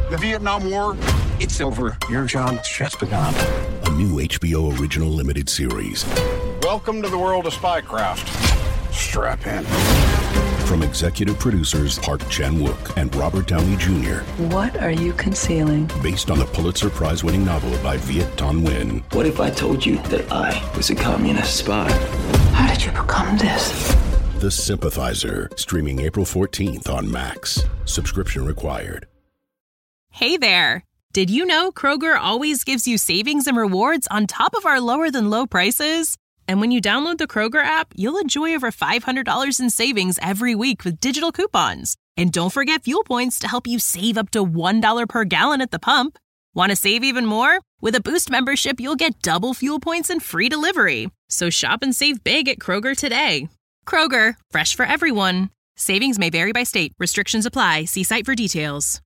The Vietnam War, it's over. Your job's just begun. A new HBO original limited series. Welcome to the world of spycraft. Strap in. From executive producers Park Chan-wook and Robert Downey Jr. What are you concealing? Based on the Pulitzer Prize-winning novel by Viet Thanh Nguyen. What if I told you that I was a communist spy? How did you become this? The Sympathizer, streaming April 14th on Max. Subscription required. Hey there. Did you know Kroger always gives you savings and rewards on top of our lower than low prices? And when you download the Kroger app, you'll enjoy over $500 in savings every week with digital coupons. And don't forget fuel points to help you save up to $1 per gallon at the pump. Want to save even more? With a Boost membership, you'll get double fuel points and free delivery. So shop and save big at Kroger today. Kroger, fresh for everyone. Savings may vary by state. Restrictions apply. See site for details.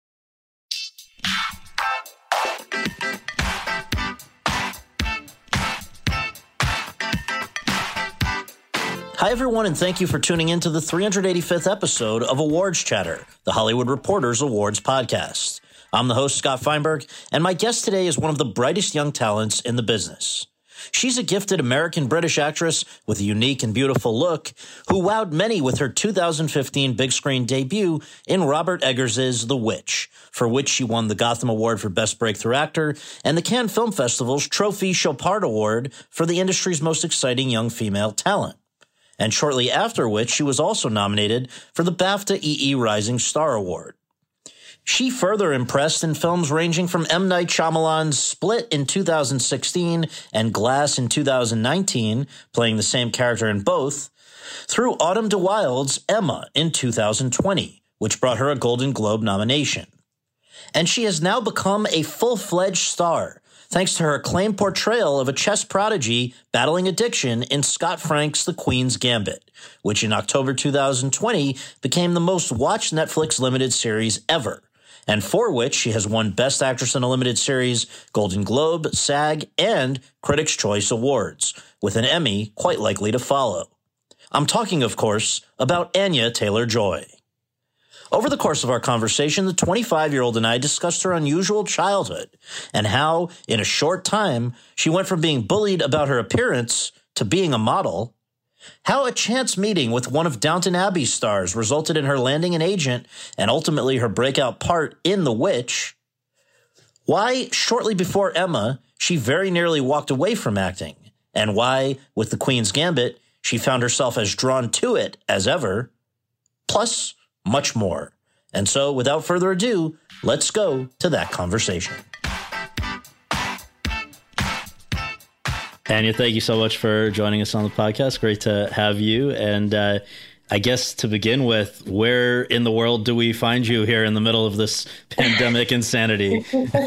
Hi, everyone, and thank you for tuning in to the 385th episode of Awards Chatter, the Hollywood Reporters Awards podcast. I'm the host, Scott Feinberg, and my guest today is one of the brightest young talents in the business. She's a gifted American-British actress with a unique and beautiful look who wowed many with her 2015 big screen debut in Robert Eggers' The Witch, for which she won the Gotham Award for Best Breakthrough Actor and the Cannes Film Festival's Trophy Chopard Award for the industry's most exciting young female talent. And shortly after which she was also nominated for the BAFTA EE Rising Star Award. She further impressed in films ranging from M. Night Shyamalan's Split in 2016 and Glass in 2019, playing the same character in both, through Autumn de Wilde's Emma in 2020, which brought her a Golden Globe nomination. And she has now become a full-fledged star, thanks to her acclaimed portrayal of a chess prodigy battling addiction in Scott Frank's The Queen's Gambit, which in October 2020 became the most watched Netflix limited series ever, and for which she has won Best Actress in a Limited Series, Golden Globe, SAG, and Critics' Choice Awards, with an Emmy quite likely to follow. I'm talking, of course, about Anya Taylor-Joy. Over the course of our conversation, the 25-year-old and I discussed her unusual childhood and how, in a short time, she went from being bullied about her appearance to being a model, how a chance meeting with one of Downton Abbey's stars resulted in her landing an agent and ultimately her breakout part in The Witch, why, shortly before Emma, she very nearly walked away from acting, and why, with The Queen's Gambit, she found herself as drawn to it as ever, plus much more. And so, without further ado, let's go to that conversation. Anya, thank you so much for joining us on the podcast. Great to have you. And I guess to begin with, where in the world do we find you here in the middle of this pandemic insanity?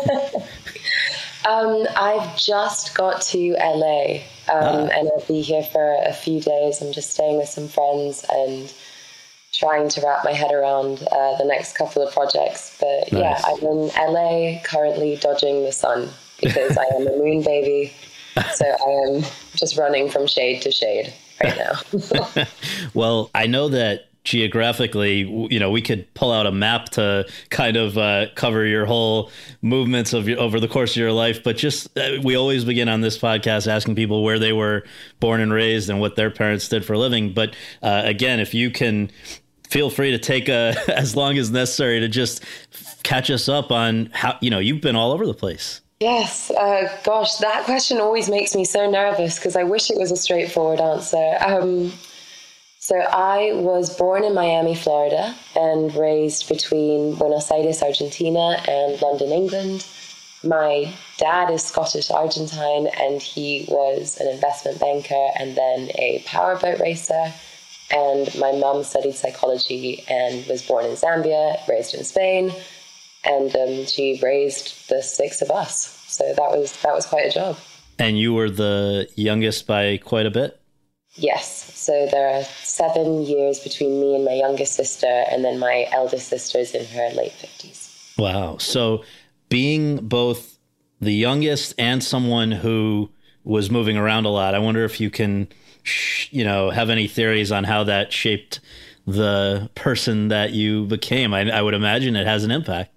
I've just got to LA and I'll be here for a few days. I'm just staying with some friends and trying to wrap my head around the next couple of projects. But nice. Yeah, I'm in LA currently dodging the sun because I am a moon baby. So I am just running from shade to shade right now. Well, I know that geographically, you know, we could pull out a map to kind of cover your whole movements of over the course of your life. But just we always begin on this podcast asking people where they were born and raised and what their parents did for a living. But again, if you can feel free to take as long as necessary to just catch us up on how, you know, you've been all over the place. Yes. Gosh, that question always makes me so nervous because I wish it was a straightforward answer. So I was born in Miami, Florida, and raised between Buenos Aires, Argentina, and London, England. My dad is Scottish-Argentine, and he was an investment banker and then a powerboat racer. And my mum studied psychology and was born in Zambia, raised in Spain. And she raised the six of us. So that was quite a job. And you were the youngest by quite a bit? Yes. So there are 7 years between me and my youngest sister, and then my eldest sister is in her late 50s. Wow. So being both the youngest and someone who was moving around a lot, I wonder if you can, have any theories on how that shaped the person that you became. I would imagine it has an impact.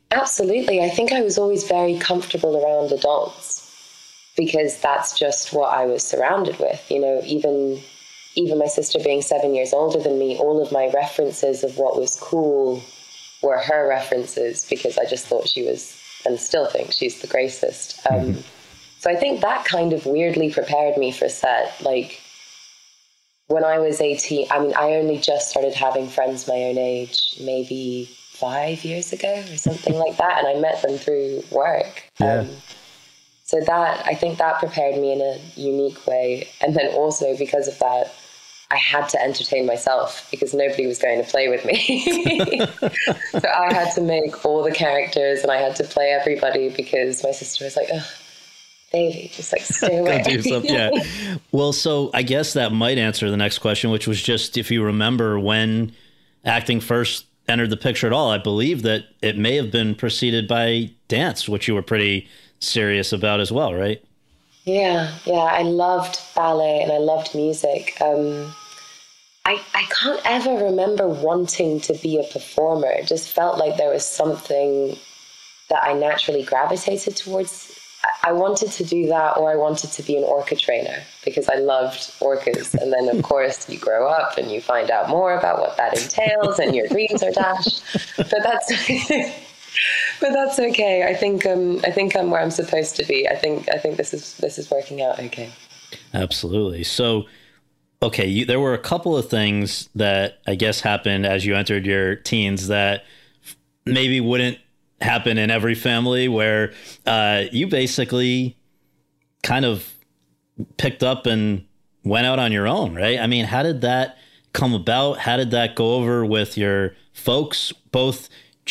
Absolutely. I think I was always very comfortable around adults because that's just what I was surrounded with. You know, even my sister being 7 years older than me, all of my references of what was cool were her references because I just thought she was, and still think she's the greatest. So I think that kind of weirdly prepared me for set. Like when I was 18, I mean, I only just started having friends my own age, maybe 5 years ago or something like that. And I met them through work. Yeah. So that, I think that prepared me in a unique way. And then also because of that, I had to entertain myself because nobody was going to play with me. So I had to make all the characters and I had to play everybody because my sister was like, oh, baby, just like stay away. Do something. Yeah. Well, so I guess that might answer the next question, which was just if you remember when acting first entered the picture at all. I believe that it may have been preceded by dance, which you were pretty serious about as well, right? Yeah. I loved ballet and I loved music. I can't ever remember wanting to be a performer. It just felt like there was something that I naturally gravitated towards. I wanted to do that, or I wanted to be an orca trainer because I loved orcas. And then, of course, you grow up and you find out more about what that entails, and your dreams are dashed. But that's okay. I think I'm where I'm supposed to be. I think this is working out okay. Absolutely. So, okay, there were a couple of things that I guess happened as you entered your teens that maybe wouldn't happen in every family, where you basically kind of picked up and went out on your own, right? I mean, how did that come about? How did that go over with your folks, both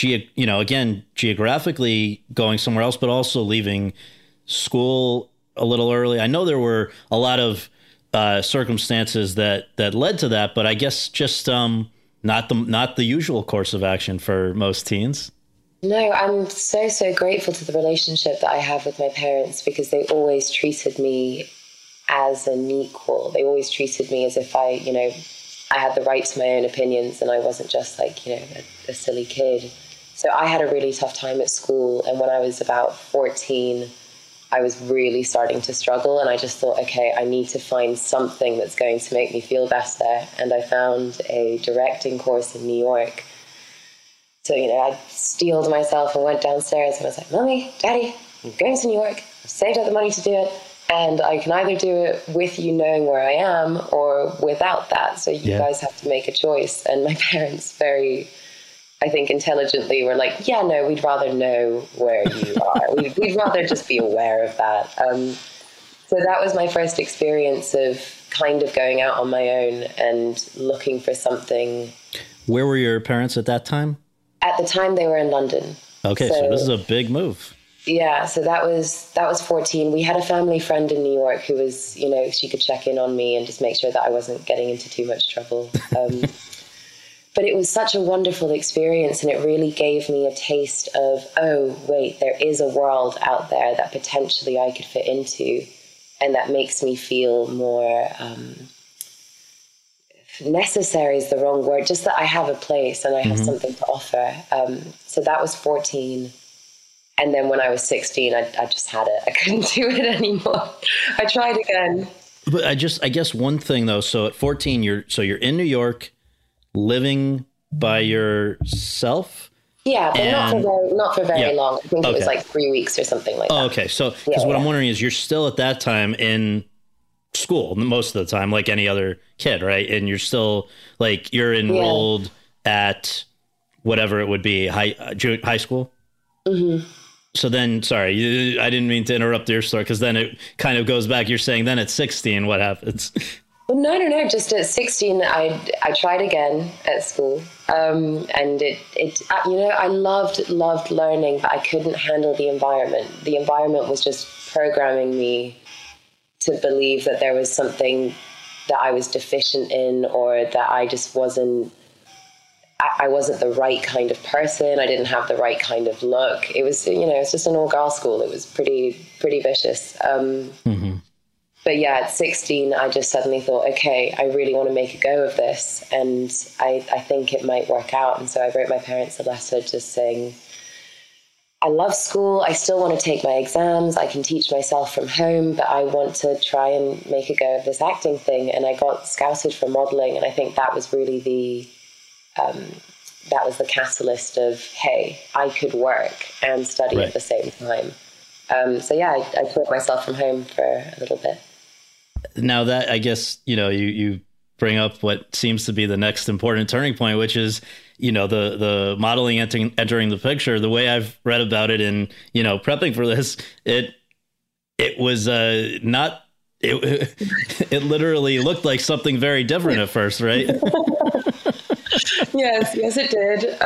geographically going somewhere else, but also leaving school a little early? I know there were a lot of circumstances that led to that, but I guess just not the usual course of action for most teens. No, I'm so grateful to the relationship that I have with my parents because they always treated me as an equal. They always treated me as if I had the right to my own opinions and I wasn't just like, a silly kid. So I had a really tough time at school. And when I was about 14, I was really starting to struggle. And I just thought, okay, I need to find something that's going to make me feel better. And I found a directing course in New York. So, I steeled myself and went downstairs and I was like, Mommy, Daddy, I'm going to New York. I've saved up the money to do it. And I can either do it with you knowing where I am or without that. So you guys have to make a choice. And my parents very, I think, intelligently were like, yeah, no, we'd rather know where you are. We'd rather just be aware of that. So that was my first experience of kind of going out on my own and looking for something. Where were your parents at that time? At the time, they were in London. Okay, so this is a big move. Yeah, so that was 14. We had a family friend in New York who was, she could check in on me and just make sure that I wasn't getting into too much trouble. But it was such a wonderful experience, and it really gave me a taste of, oh, wait, there is a world out there that potentially I could fit into, and that makes me feel more... necessary is the wrong word, just that I have a place and I have something to offer. So that was 14. And then when I was 16, I just had it. I couldn't do it anymore. I tried again. But I guess one thing though, so at 14, you're in New York, living by yourself? Yeah, but not for very long. I think it was like 3 weeks or something like that. Oh, okay. So, because what I'm wondering is you're still at that time in school most of the time, like any other kid, right? And you're still like you're enrolled at whatever it would be, high school. Mm-hmm. So then, sorry, I didn't mean to interrupt your story because then it kind of goes back. You're saying then at 16, what happens? Well, no. Just at 16, I tried again at school, and I loved learning, but I couldn't handle the environment. The environment was just programming me to believe that there was something that I was deficient in, or that I just wasn't the right kind of person. I didn't have the right kind of look. It was, it's just an all-girl school. It was pretty vicious. But yeah, at 16, I just suddenly thought, okay, I really want to make a go of this. And I think it might work out. And so I wrote my parents a letter just saying, I love school. I still want to take my exams. I can teach myself from home, but I want to try and make a go of this acting thing. And I got scouted for modeling. And I think that was really the catalyst of, hey, I could work and study at the same time. I taught myself from home for a little bit. Now that, I guess, you bring up what seems to be the next important turning point, which is, the modeling entering the picture. The way I've read about it and, prepping for this, it was not, it literally looked like something very different at first, right? Yes, it did.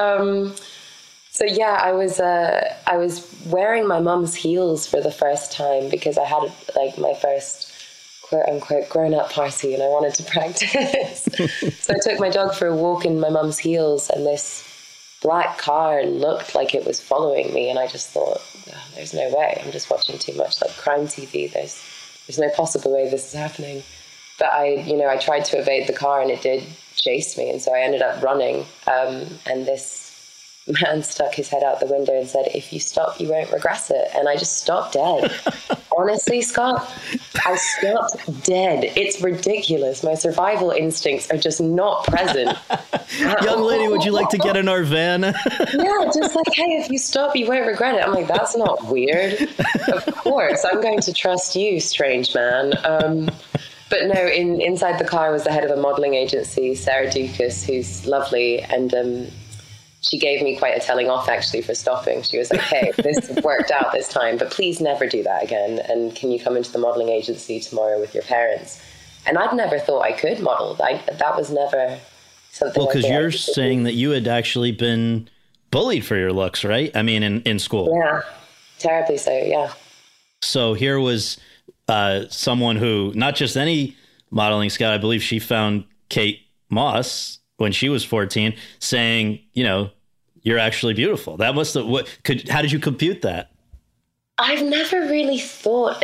I was wearing my mum's heels for the first time because I had my first quote unquote grown up party and I wanted to practice. So I took my dog for a walk in my mum's heels and this black car looked like it was following me. And I just thought, oh, there's no way. I'm just watching too much crime TV. There's no possible way this is happening. But I tried to evade the car and it did chase me. And so I ended up running. And this man stuck his head out the window and said, if you stop, you won't regret it. And I just stopped dead. Honestly, Scott, I stopped dead. It's ridiculous. My survival instincts are just not present. Young lady, would you like to get in our van? Yeah, just hey, if you stop, you won't regret it. I'm like, that's not weird. Of course, I'm going to trust you, strange man. But no, inside the car was the head of a modeling agency, Sarah Dukas, who's lovely. And she gave me quite a telling off, actually, for stopping. She was like, hey, this worked out this time, but please never do that again. And can you come into the modeling agency tomorrow with your parents? And I'd never thought I could model. That was never something. Well, because you're saying that you had actually been bullied for your looks, right? I mean, in school. Yeah, terribly so, yeah. So here was someone who, not just any modeling scout, I believe she found Kate Moss when she was 14, saying, you're actually beautiful. That must have, how did you compute that? I've never really thought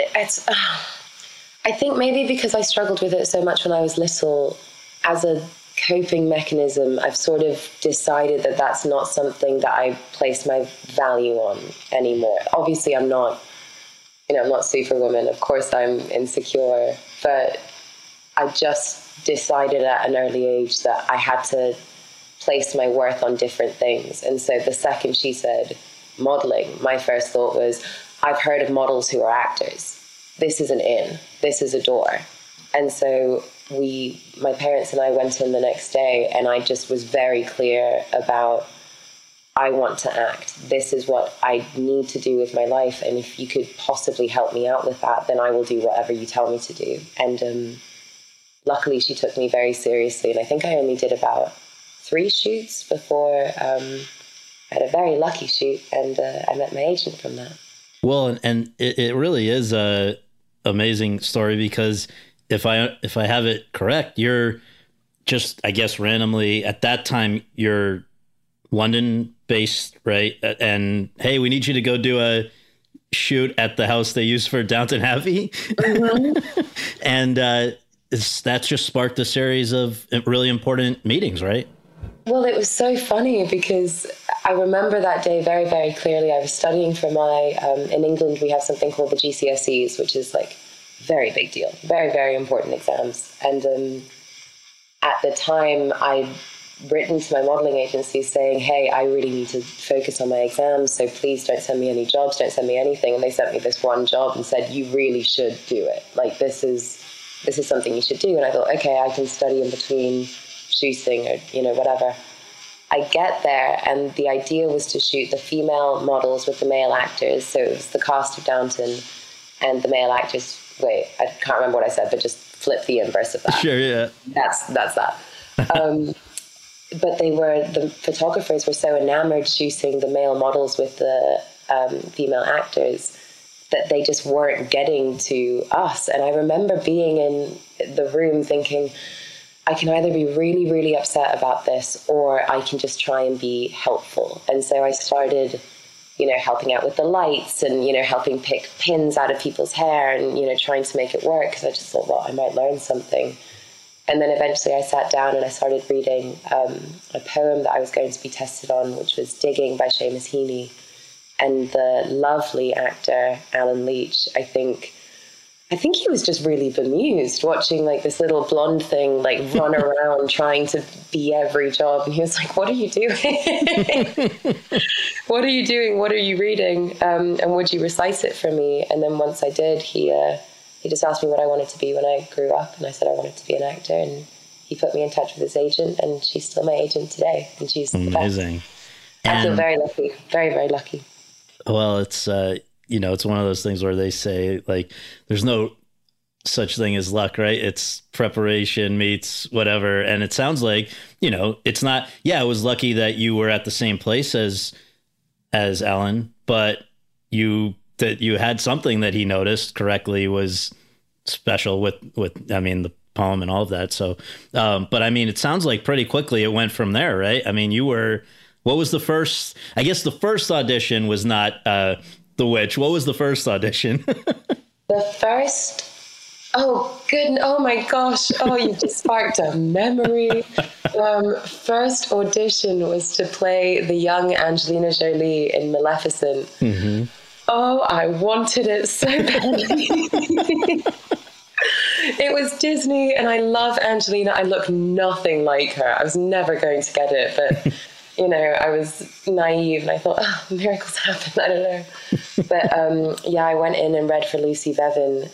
I think maybe because I struggled with it so much when I was little, as a coping mechanism, I've sort of decided that that's not something that I place my value on anymore. Obviously I'm not Superwoman. Of course I'm insecure, but I just decided at an early age that I had to place my worth on different things. And so the second she said modeling, my first thought was, I've heard of models who are actors. This is an in, this is a door. And so my parents and I went in the next day and I just was very clear about, I want to act. This is what I need to do with my life. And if you could possibly help me out with that, then I will do whatever you tell me to do. And luckily, she took me very seriously, and I think I only did about 3 shoots before I had a very lucky shoot, and I met my agent from that. Well, and it really is a amazing story because if I have it correct, you're just, I guess, randomly at that time you're London-based, right? And hey, we need you to go do a shoot at the house they use for Downton Abbey, and that's just sparked a series of really important meetings, right? Well, it was so funny because I remember that day very, very clearly. I was studying for in England, we have something called the GCSEs, which is very big deal, very, very important exams. And at the time, I'd written to my modeling agency saying, hey, I really need to focus on my exams, so please don't send me any jobs, don't send me anything. And they sent me this one job and said, you really should do it. This is something you should do. And I thought, okay, I can study in between shooting or, whatever. I get there and the idea was to shoot the female models with the male actors. So it was the cast of Downton and the male actors. Wait, I can't remember what I said, but just flip the inverse of that. Sure, yeah. That's that. But the photographers were so enamored shooting the male models with the female actors that they just weren't getting to us. And I remember being in the room thinking, I can either be really, really upset about this or I can just try and be helpful. And so I started, helping out with the lights and, helping pick pins out of people's hair and, trying to make it work because I just thought, well, I might learn something. And then eventually I sat down and I started reading a poem that I was going to be tested on, which was Digging by Seamus Heaney. And the lovely actor, Alan Leach, I think he was just really bemused watching like this little blonde thing like run around trying to be every job. And he was like, what are you doing? What are you doing? What are you reading? And would you recite it for me? And then once I did, he just asked me what I wanted to be when I grew up. And I said I wanted to be an actor. And he put me in touch with his agent, and she's still my agent today. And she's amazing. I feel very lucky, very, very lucky. Well, it's, it's one of those things where they say, like, there's no such thing as luck, right? It's preparation meets whatever. And it sounds like, it's not, it was lucky that you were at the same place as Alan, but that you had something that he noticed correctly was special with the poem and all of that. So, but I mean, it sounds like pretty quickly it went from there, right? I mean, what was the first, I guess the first audition was not The Witch. What was the first audition? Oh my gosh. Oh, you just sparked a memory. First audition was to play the young Angelina Jolie in Maleficent. Mm-hmm. Oh, I wanted it so badly. It was Disney, and I love Angelina. I look nothing like her. I was never going to get it, but I was naive, and I thought, miracles happen. I don't know. But I went in and read for Lucy Bevan.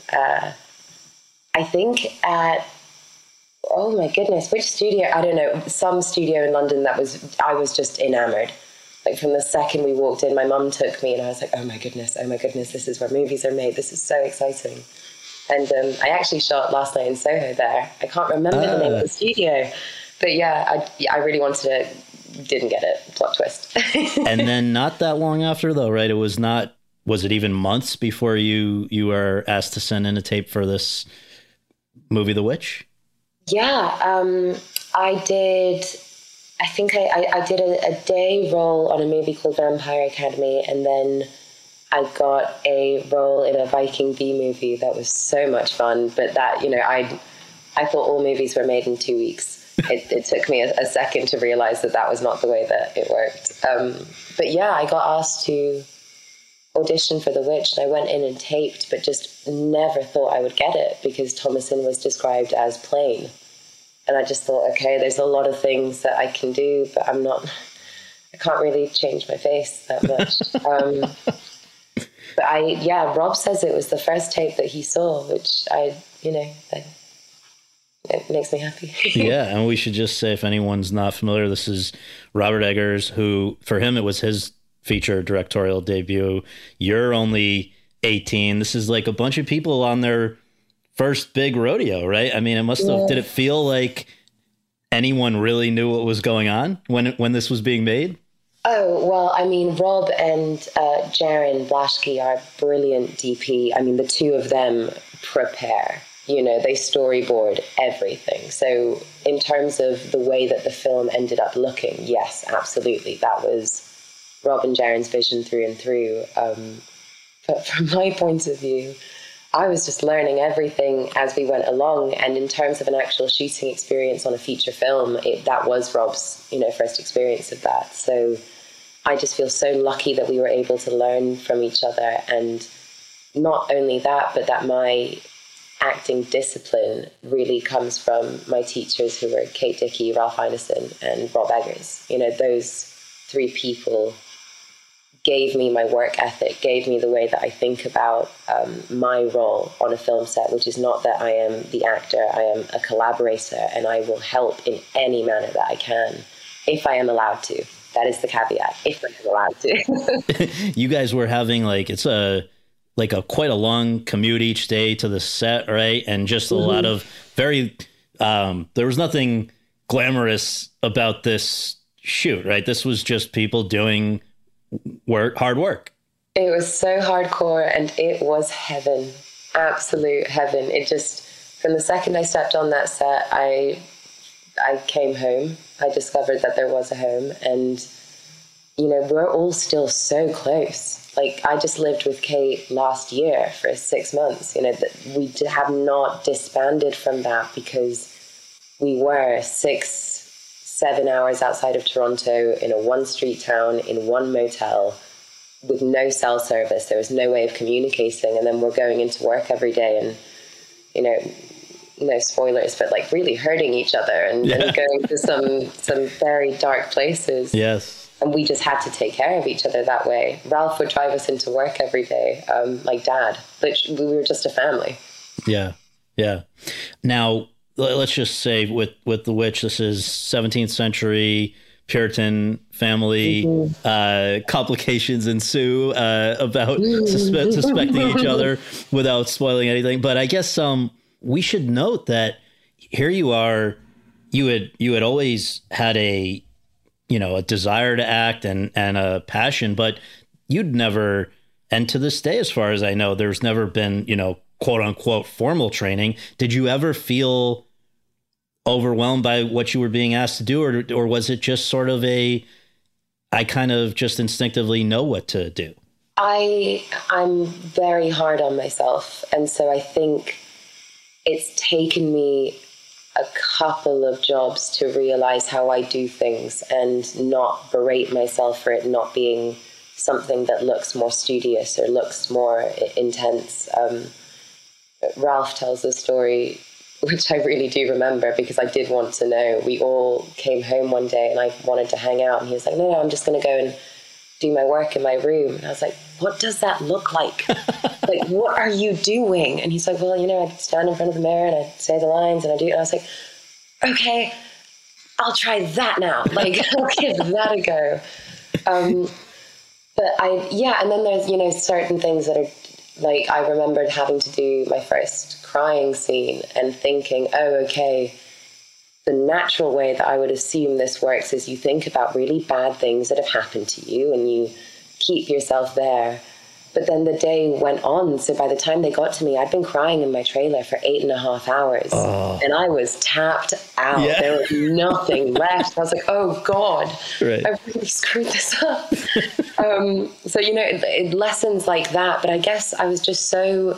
I think at, oh my goodness, which studio? I don't know. Some studio in London I was just enamored. Like from the second we walked in, my mum took me, and I was like, oh my goodness, this is where movies are made. This is so exciting. And I actually shot Last Night in Soho there. I can't remember the name of the studio. But I really wanted to, didn't get it. Plot twist. And then not that long after, though, right? Was it even months before you were asked to send in a tape for this movie, The Witch? Yeah, I did. I think I did a day role on a movie called Vampire Academy, and then I got a role in a Viking B movie that was so much fun. But that, I thought all movies were made in 2 weeks. It took me a second to realize that was not the way that it worked. But I got asked to audition for The Witch, and I went in and taped, but just never thought I would get it because Thomasin was described as plain. And I just thought, okay, there's a lot of things that I can do, but I can't really change my face that much. But Rob says it was the first tape that he saw, which it makes me happy. Yeah, and we should just say, if anyone's not familiar, this is Robert Eggers, who, for him, it was his feature directorial debut. You're only 18. This is like a bunch of people on their first big rodeo, right? I mean, it must have, did it feel like anyone really knew what was going on when this was being made? Oh, well, I mean, Rob and Jaron Blaschke are brilliant DP. I mean, the two of them prepare, they storyboard everything. So in terms of the way that the film ended up looking, yes, absolutely. That was Rob and Jaron's vision through and through. But from my point of view, I was just learning everything as we went along. And in terms of an actual shooting experience on a feature film, that was Rob's, first experience of that. So I just feel so lucky that we were able to learn from each other. And not only that, but that my acting discipline really comes from my teachers, who were Kate Dickey, Ralph Ineson, and Rob Eggers. Those three people gave me my work ethic, gave me the way that I think about my role on a film set, which is not that I am the actor, I am a collaborator, and I will help in any manner that I can, if I am allowed to. That is the caveat, if I am allowed to. You guys were having quite a long commute each day to the set, right? And just a lot of very, there was nothing glamorous about this shoot, right? This was just people doing hard work. It was so hardcore, and it was heaven, absolute heaven. It just, from the second I stepped on that set, I came home. I discovered that there was a home, and we're all still so close. Like, I just lived with Kate last year for 6 months. We have not disbanded from that because we were 6-7 hours outside of Toronto in a one-street town in one motel with no cell service. There was no way of communicating. And then we're going into work every day and, you know, no spoilers, but like really hurting each other and going to some very dark places. Yes. And we just had to take care of each other that way. Ralph would drive us into work every day, like Dad. But we were just a family. Yeah, yeah. Now, let's just say with The Witch, this is 17th century Puritan family. Complications ensue about suspecting each other without spoiling anything. But I guess we should note that here you are. You had always had a desire to act and a passion, but you'd never, and to this day, as far as I know, there's never been, quote unquote, formal training. Did you ever feel overwhelmed by what you were being asked to do? Or was it just sort of I kind of just instinctively know what to do? I'm very hard on myself. And so I think it's taken me a couple of jobs to realize how I do things and not berate myself for it not being something that looks more studious or looks more intense. Ralph tells a story, which I really do remember because I did want to know. We all came home one day and I wanted to hang out and he was like, no, I'm just going to go and do my work in my room. And I was like, what does that look like? Like, what are you doing? And he's like, well, I stand in front of the mirror and I say the lines and I do. And I was like, okay, I'll try that now. Like, I'll give that a go. But and then there's, certain things that are like, I remembered having to do my first crying scene and thinking, oh, okay, the natural way that I would assume this works is you think about really bad things that have happened to you and you keep yourself there. But then the day went on. So by the time they got to me, I'd been crying in my trailer for 8.5 hours and I was tapped out. Yeah. There was nothing left. I was like, oh God, right. I really screwed this up. So, lessons like that. But I guess I was just so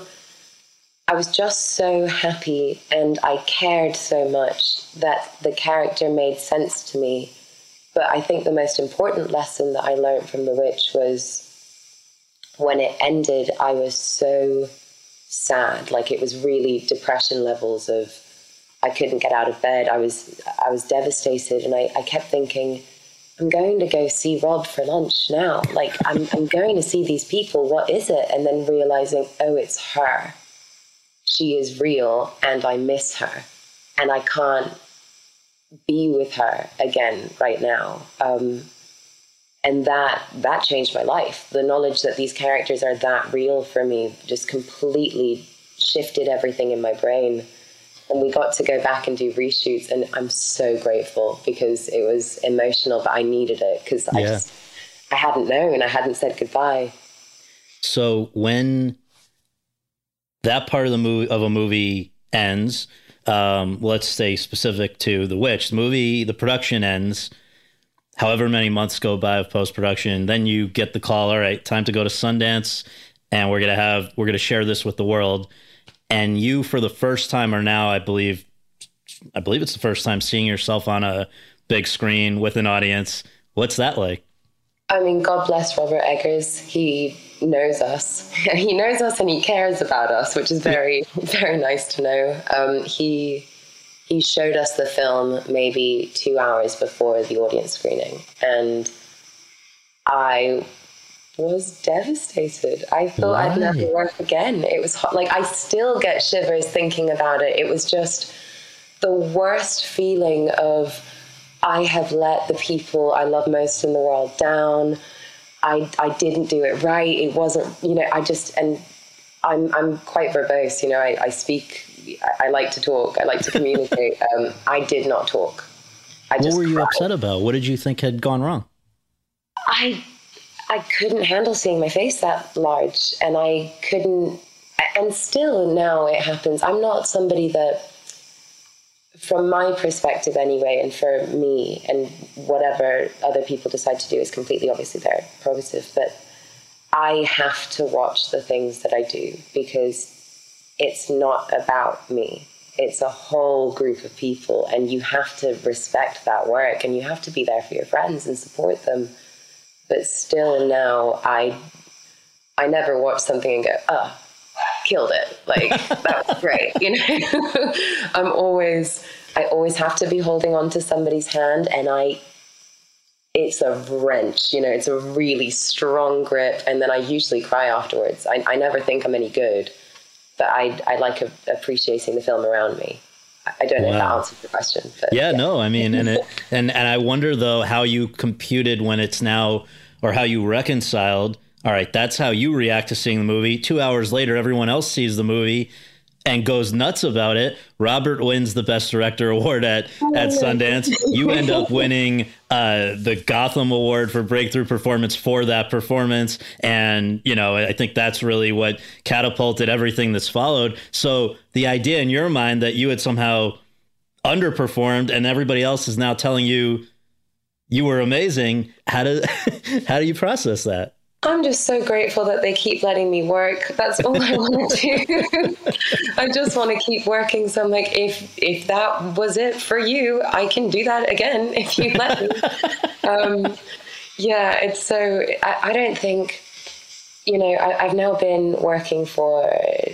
happy and I cared so much that the character made sense to me. But I think the most important lesson that I learned from The Witch was when it ended, I was so sad. Like it was really depression levels of, I couldn't get out of bed. I was devastated. And I kept thinking, I'm going to go see Rob for lunch now. Like I'm going to see these people. What is it? And then realizing, oh, it's her. She is real and I miss her and I can't be with her again right now. And that changed my life. The knowledge that these characters are that real for me just completely shifted everything in my brain. And we got to go back and do reshoots. And I'm so grateful because it was emotional, but I needed it because I hadn't known. I hadn't said goodbye. So when that part of a movie ends, let's stay specific to The Witch. The production ends. However many months go by of post-production, then you get the call, all right, time to go to Sundance, and we're going to share this with the world. And you, for the first time, are now, I believe it's the first time seeing yourself on a big screen with an audience. What's that like? I mean, God bless Robert Eggers. He knows us. He knows us and he cares about us, which is very, very nice to know. He showed us the film maybe 2 hours before the audience screening, and I was devastated. I thought I'd never work again. It was hot. Like, I still get shivers thinking about it. It was just the worst feeling of, I have let the people I love most in the world down. I didn't do it right. It wasn't, and I'm quite verbose. I speak. I like to talk. I like to communicate. I did not talk. What were you upset about? What did you think had gone wrong? I couldn't handle seeing my face that large, and I couldn't. And still now it happens. I'm not somebody that, from my perspective anyway, and for me, and whatever other people decide to do is completely, obviously, their prerogative. But I have to watch the things that I do because it's not about me. It's a whole group of people, and you have to respect that work, and you have to be there for your friends and support them. but still now I never watch something and go, oh, killed it. Like, that was great. You know, I always have to be holding on to somebody's hand, and it's a wrench, you know, it's a really strong grip. And then I usually cry afterwards. I never think I'm any good, but I like appreciating the film around me. I don't know if that answers the question. But yeah, no, I mean, and I wonder though how you computed when it's now, or how you reconciled. All right, that's how you react to seeing the movie. 2 hours later, everyone else sees the movie and goes nuts about it. Robert wins the Best Director award at Sundance. You end up winning the Gotham Award for Breakthrough Performance for that performance. And, you know, I think that's really what catapulted everything that's followed. So the idea in your mind that you had somehow underperformed and everybody else is now telling you you were amazing, how do you process that? I'm just so grateful that they keep letting me work. That's all I want to do. I just want to keep working. So I'm like, if that was it for you, I can do that again if you let me. Yeah, it's so, I don't think, you know, I've now been working for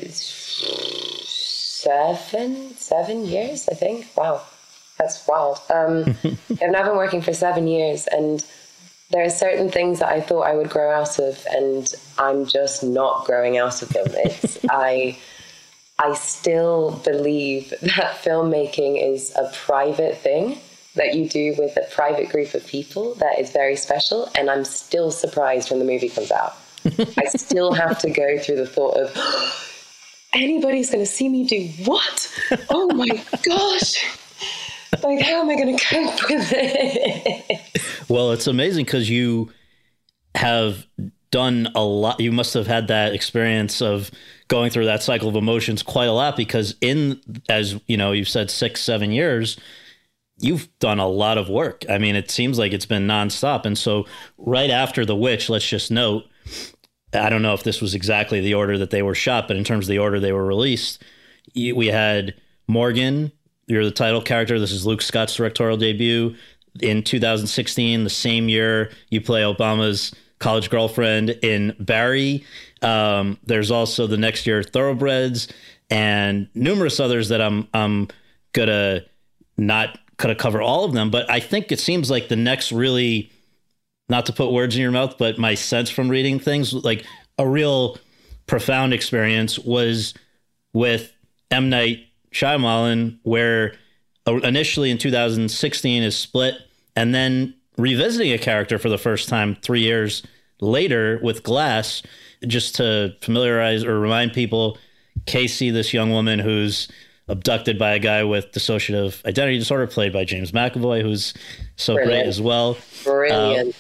7 years, I think. Wow, that's wild. I've now been working for 7 years, and there are certain things that I thought I would grow out of, and I'm just not growing out of them. I still believe that filmmaking is a private thing that you do with a private group of people that is very special, and I'm still surprised when the movie comes out. I still have to go through the thought of, anybody's going to see me do what? Oh my gosh. Like, how am I going to cope with it? Well, it's amazing because you have done a lot. You must have had that experience of going through that cycle of emotions quite a lot, because as you know, you've said 6-7 years, you've done a lot of work. I mean, it seems like it's been nonstop. And so right after The Witch, let's just note, I don't know if this was exactly the order that they were shot, but in terms of the order they were released, we had Morgan. You're the title character. This is Luke Scott's directorial debut. In 2016, the same year, you play Obama's college girlfriend in Barry. There's also the next year Thoroughbreds and numerous others that I'm gonna not gonna cover all of them. But I think it seems like the next really, not to put words in your mouth, but my sense from reading things, like a real profound experience was with M. Night Shyamalan, where initially in 2016 is Split, and then revisiting a character for the first time 3 years later with Glass, just to familiarize or remind people, Casey, this young woman who's abducted by a guy with dissociative identity disorder, played by James McAvoy, who's so great as well. Brilliant.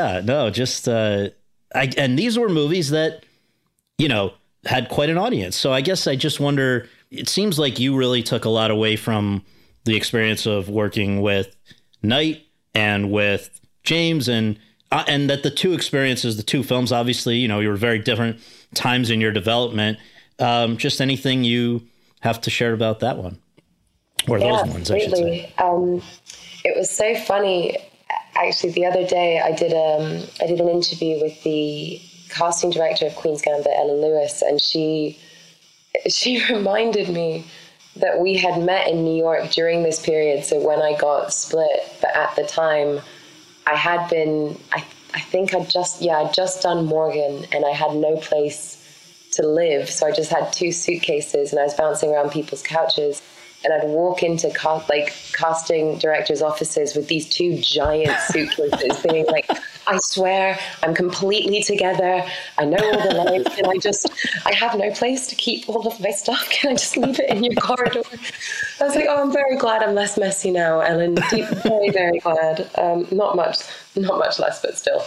And these were movies that, you know, had quite an audience. So I guess I just wonder, it seems like you really took a lot away from the experience of working with Night and with James, and that the two experiences, the two films, obviously, you know, you were very different times in your development. Just anything you have to share about that one, or those ones, I should say. It was so funny. Actually, the other day I did an interview with the casting director of Queen's Gambit, Ellen Lewis, and she reminded me that we had met in New York during this period. So when I got Split, but at the time I had been, I think I'd just done Morgan, and I had no place to live. So I just had 2 suitcases, and I was bouncing around people's couches, and I'd walk into casting directors' offices with these 2 giant suitcases being like, I swear I'm completely together. I know all the lines, and I have no place to keep all of my stuff. Can I just leave it in your corridor? I was like, oh, I'm very glad I'm less messy now, Ellen. Very, very glad. Not much less, but still.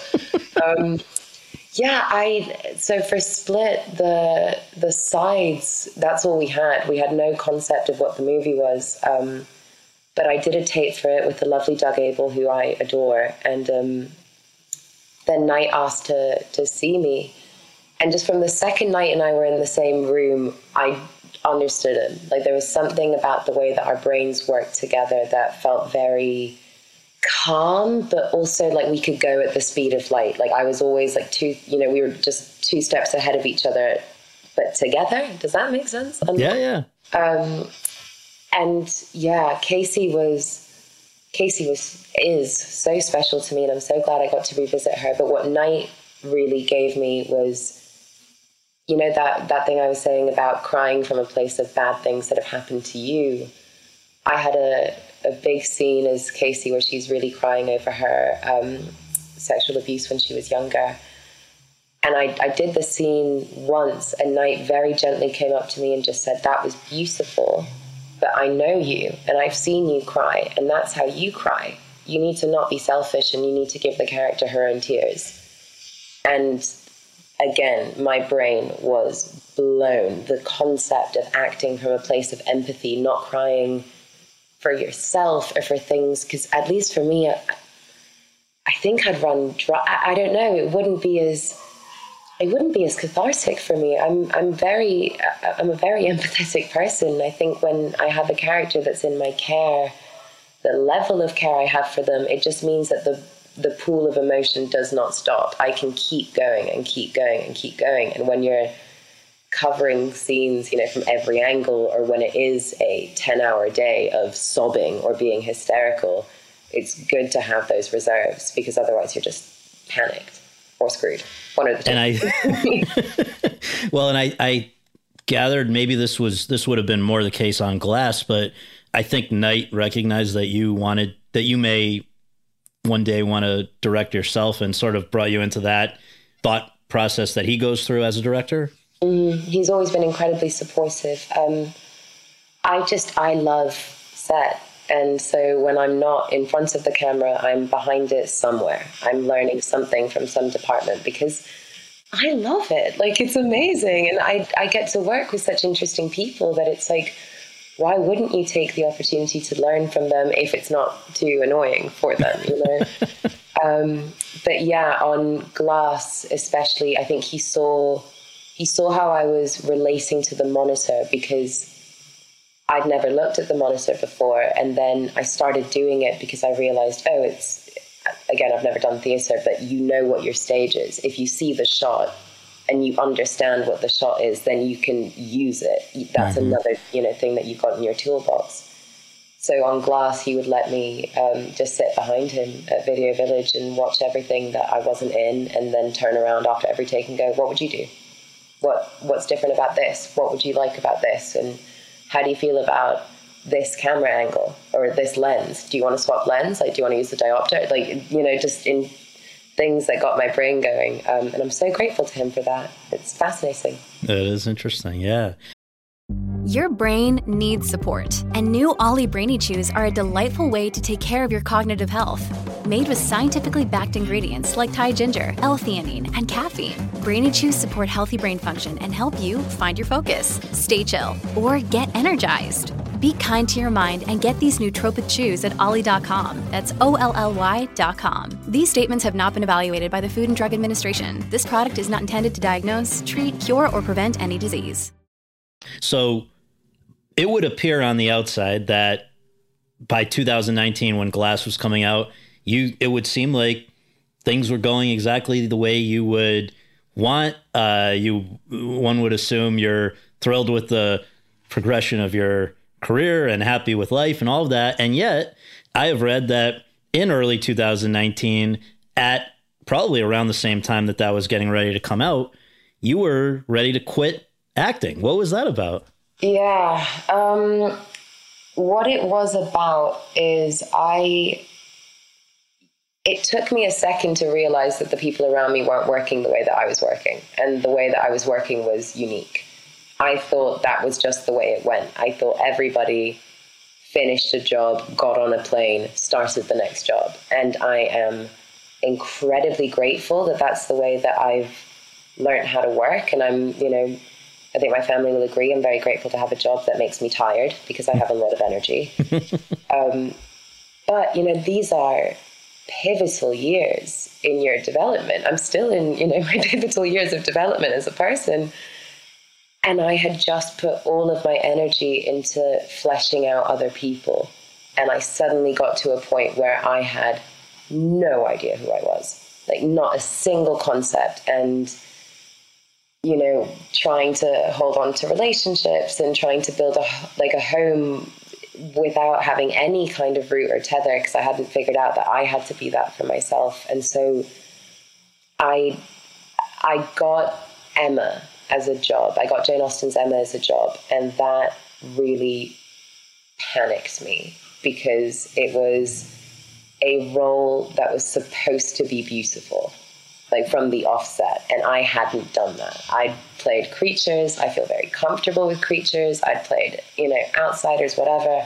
So for Split, the sides, that's all we had. We had no concept of what the movie was. But I did a tape for it with the lovely Doug Abel, who I adore. And then Night asked to see me. And just from the second Night and I were in the same room, I understood him. Like, there was something about the way that our brains worked together that felt very calm, but also like we could go at the speed of light. Like I was always like we were just 2 steps ahead of each other, but together. Does that make sense? Yeah. And yeah, Casey is so special to me, and I'm so glad I got to revisit her. But what Night really gave me was, that thing I was saying about crying from a place of bad things that have happened to you. I had a big scene as Casey where she's really crying over her sexual abuse when she was younger. And I did the scene once, and Night very gently came up to me and just said, "That was beautiful, but I know you, and I've seen you cry, and that's how you cry. You need to not be selfish, and you need to give the character her own tears." And again, my brain was blown. The concept of acting from a place of empathy, not crying for yourself or for things, because at least for me, I think I'd run dry. I don't know. It wouldn't be as cathartic for me. I'm a very empathetic person. I think when I have a character that's in my care, the level of care I have for them, it just means that the pool of emotion does not stop. I can keep going and keep going and keep going. And when you're covering scenes, from every angle, or when it is a 10-hour day of sobbing or being hysterical, it's good to have those reserves, because otherwise you're just panicked or screwed. One of the two. And I gathered maybe this would have been more the case on Glass, but I think Night recognized that you may one day want to direct yourself, and sort of brought you into that thought process that he goes through as a director. He's always been incredibly supportive. I love set. And so when I'm not in front of the camera, I'm behind it somewhere. I'm learning something from some department, because I love it. Like, it's amazing. And I get to work with such interesting people that it's like, why wouldn't you take the opportunity to learn from them if it's not too annoying for them, But yeah, on Glass especially, I think he saw how I was relating to the monitor, because I'd never looked at the monitor before. And then I started doing it because I realized, again, I've never done theater, but what your stage is. If you see the shot and you understand what the shot is, then you can use it. That's another, thing that you've got in your toolbox. So on Glass, he would let me just sit behind him at Video Village and watch everything that I wasn't in, and then turn around after every take and go, "What would you do? What's different about this? What would you like about this? And how do you feel about this camera angle or this lens? Do you want to swap lens? Like, do you want to use the diopter?" Like, just in things that got my brain going. And I'm so grateful to him for that. It's fascinating. It is interesting, yeah. Your brain needs support, and new Ollie Brainy Chews are a delightful way to take care of your cognitive health. Made with scientifically backed ingredients like Thai ginger, L-theanine, and caffeine, Brainy Chews support healthy brain function and help you find your focus, stay chill, or get energized. Be kind to your mind and get these nootropic chews at ollie.com. That's OLLY.com. These statements have not been evaluated by the Food and Drug Administration. This product is not intended to diagnose, treat, cure, or prevent any disease. So it would appear on the outside that by 2019, when Glass was coming out, it would seem like things were going exactly the way you would want. One would assume you're thrilled with the progression of your career and happy with life and all of that. And yet I have read that in early 2019, at probably around the same time that was getting ready to come out, you were ready to quit acting. What was that about? Yeah. What it was about is it took me a second to realize that the people around me weren't working the way that I was working, and the way that I was working was unique. I thought that was just the way it went. I thought everybody finished a job, got on a plane, started the next job. And I am incredibly grateful that that's the way that I've learned how to work. And I'm, I think my family will agree, I'm very grateful to have a job that makes me tired, because I have a lot of energy. But, these are pivotal years in your development. I'm still in, my pivotal years of development as a person. And I had just put all of my energy into fleshing out other people And I suddenly got to a point where I had no idea who I was, like not a single concept. And, you know, trying to hold on to relationships and trying to build a home without having any kind of root or tether, because I hadn't figured out that I had to be that for myself. And so I got Emma as a job. I got Jane Austen's Emma as a job. And that really panicked me, because it was a role that was supposed to be beautiful, like from the offset. And I hadn't done that. I'd played creatures. I feel very comfortable with creatures. I'd played, you know, outsiders, whatever.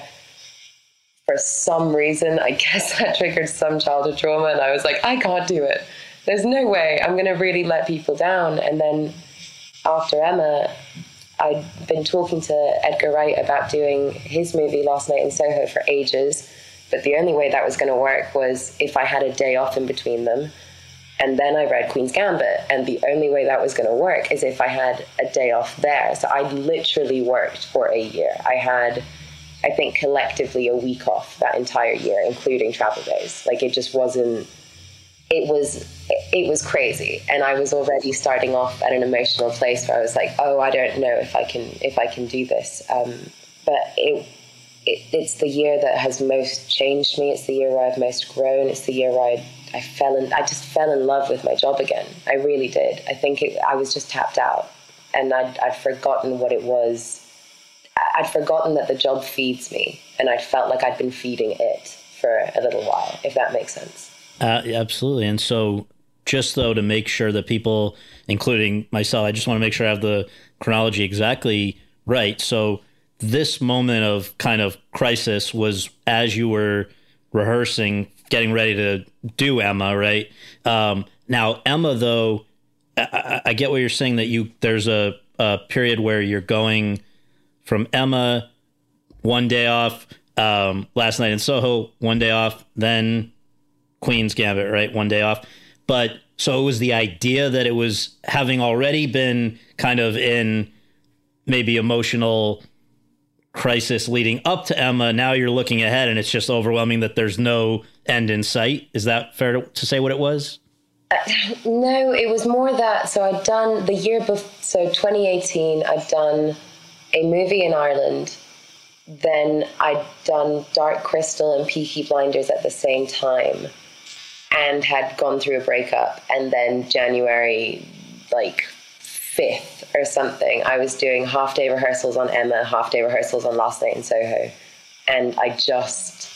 For some reason, I guess that triggered some childhood trauma. And I was like, I can't do it. There's no way I'm going to really let people down. And then after Emma, I'd been talking to Edgar Wright about doing his movie Last Night in Soho for ages. But the only way that was going to work was if I had a day off in between them. And then I read Queen's Gambit. And the only way that was going to work is if I had a day off there. So I literally worked for a year. I had, I think, collectively a week off that entire year, including travel days. Like, it just wasn't, it was crazy. And I was already starting off at an emotional place where I was like, oh, I don't know if I can do this. But it's the year that has most changed me. It's the year where I've most grown. It's the year where I just fell in love with my job again. I really did. I think I was just tapped out, and I'd forgotten what it was. I'd forgotten that the job feeds me, and I'd felt like I'd been feeding it for a little while, if that makes sense. Absolutely. And so just though, to make sure that people, including myself, I just want to make sure I have the chronology exactly right. So this moment of kind of crisis was as you were rehearsing, getting ready to do Emma, right? Now, Emma, though, I get what you're saying, that there's a period where you're going from Emma, one day off, Last Night in Soho, one day off, then Queen's Gambit, right? One day off. But so it was the idea that it was, having already been kind of in maybe emotional crisis leading up to Emma, now you're looking ahead and it's just overwhelming that there's no end in sight. Is that fair to say what it was? No, it was more that, so I'd done the year before, so 2018, I'd done a movie in Ireland. Then I'd done Dark Crystal and Peaky Blinders at the same time and had gone through a breakup. And then January, like 5th or something, I was doing half-day rehearsals on Emma, half-day rehearsals on Last Night in Soho. And I just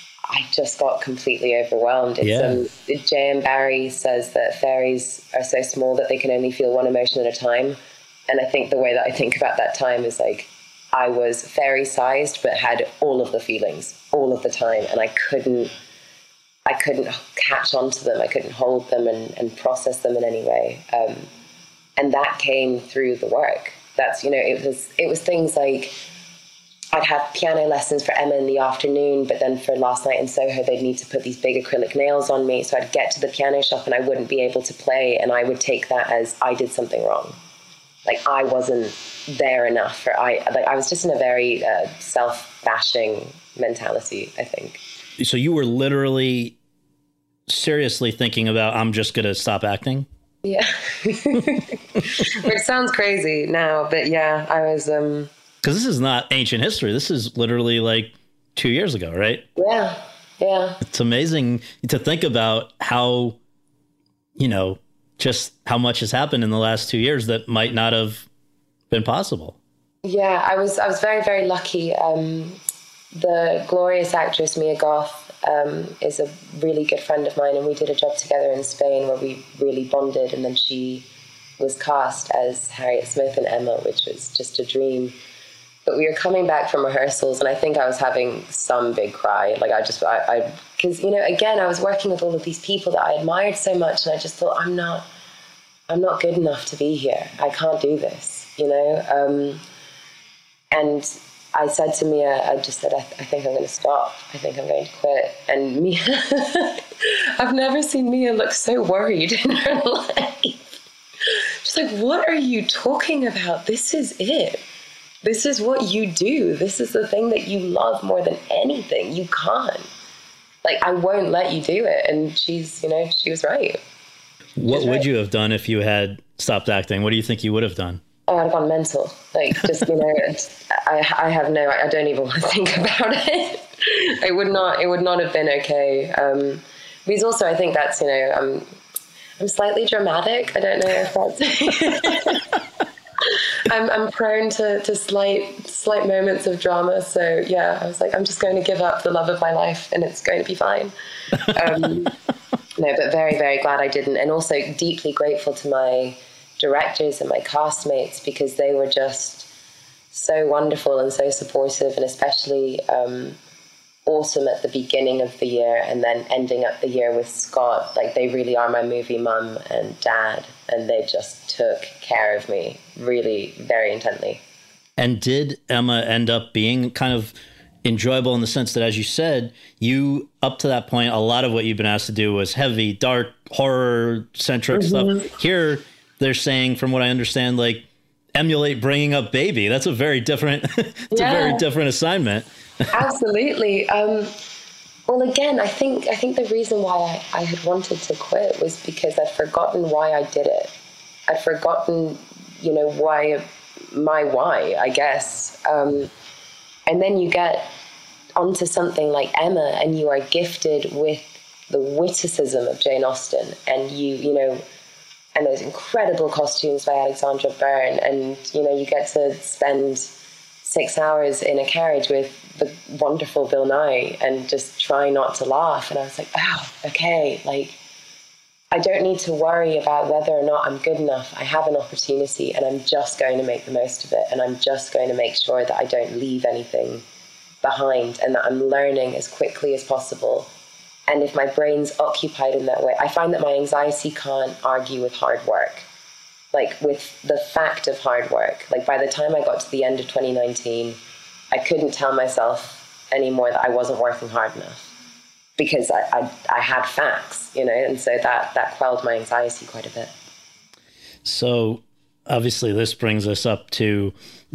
got completely overwhelmed. J.M. Barrie says that fairies are so small that they can only feel one emotion at a time. And I think the way that I think about that time is like, I was fairy-sized, but had all of the feelings all of the time. And I couldn't catch onto them. I couldn't hold them and process them in any way. And that came through the work. That's, you know, it was things like I'd have piano lessons for Emma in the afternoon, but then for Last Night in Soho, they'd need to put these big acrylic nails on me. So I'd get to the piano shop and I wouldn't be able to play. And I would take that as I did something wrong. Like I wasn't there enough, or I was just in a very self-bashing mentality, I think. So you were literally seriously thinking about, I'm just going to stop acting? Yeah. Which sounds crazy now, but yeah, I was... Because this is not ancient history. This is literally like 2 years ago, right? Yeah, yeah. It's amazing to think about how, you know, just how much has happened in the last 2 years that might not have been possible. Yeah, I was very, very lucky. The glorious actress Mia Goth is a really good friend of mine, and we did a job together in Spain where we really bonded, and then she was cast as Harriet Smith in Emma, which was just a dream. But we were coming back from rehearsals, and I think I was having some big cry. Like because, you know, again, I was working with all of these people that I admired so much, and I just thought, I'm not good enough to be here. I can't do this, you know? And I said to Mia, I just said, I think I'm going to stop. I think I'm going to quit. And Mia, I've never seen Mia look so worried in her life. She's like, what are you talking about? This is it. this is what you do. This is the thing that you love more than anything. You can't. Like, I won't let you do it. And she's, she was right. What would you have done if you had stopped acting? What do you think you would have done? Oh, I'd have gone mental. Like, just, I don't even want to think about it. It would not have been okay. Because also I think that's, I'm slightly dramatic. I don't know if that's... I'm prone to slight moments of drama. So yeah, I was like, I'm just going to give up the love of my life and it's going to be fine. No, but very, very glad I didn't. And also deeply grateful to my directors and my castmates, because they were just so wonderful and so supportive, and especially awesome at the beginning of the year and then ending up the year with Scott. Like, they really are my movie mum and dad, and they just took care of me really very intently. And did Emma end up being kind of enjoyable in the sense that, as you said, you, up to that point, a lot of what you've been asked to do was heavy, dark, horror-centric stuff. Here, they're saying, from what I understand, like, emulate bringing up baby. That's a very different, a very different assignment. Absolutely. Well, again, I think the reason why I had wanted to quit was because I'd forgotten why I did it. I'd forgotten, why, I guess. And then you get onto something like Emma, and you are gifted with the witticism of Jane Austen, and and those incredible costumes by Alexandra Byrne, and you get to spend 6 hours in a carriage with the wonderful Bill Nye and just try not to laugh. And I was like, oh, okay, like, I don't need to worry about whether or not I'm good enough. I have an opportunity, and I'm just going to make the most of it, and I'm just going to make sure that I don't leave anything behind, and that I'm learning as quickly as possible. And if my brain's occupied in that way, I find that my anxiety can't argue with hard work, like with the fact of hard work. Like, by the time I got to the end of 2019, I couldn't tell myself anymore that I wasn't working hard enough, because I had facts, and so that quelled my anxiety quite a bit. So obviously this brings us up to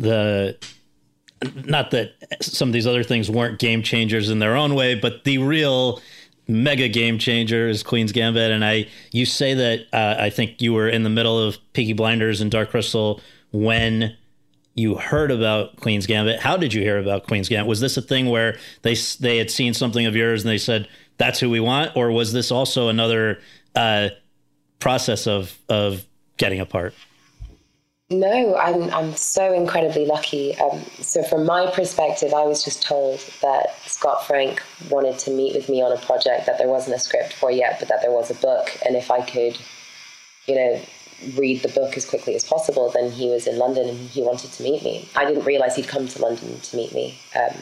not that some of these other things weren't game changers in their own way, but the real mega game changer is Queen's Gambit. And you say that I think you were in the middle of Peaky Blinders and Dark Crystal when you heard about Queen's Gambit. How did you hear about Queen's Gambit? Was this a thing where they had seen something of yours and they said, that's who we want? Or was this also another process of getting a part? No, I'm so incredibly lucky. So from my perspective, I was just told that Scott Frank wanted to meet with me on a project that there wasn't a script for yet, but that there was a book. And if I could, read the book as quickly as possible, then he was in London and he wanted to meet me. I didn't realize he'd come to London to meet me.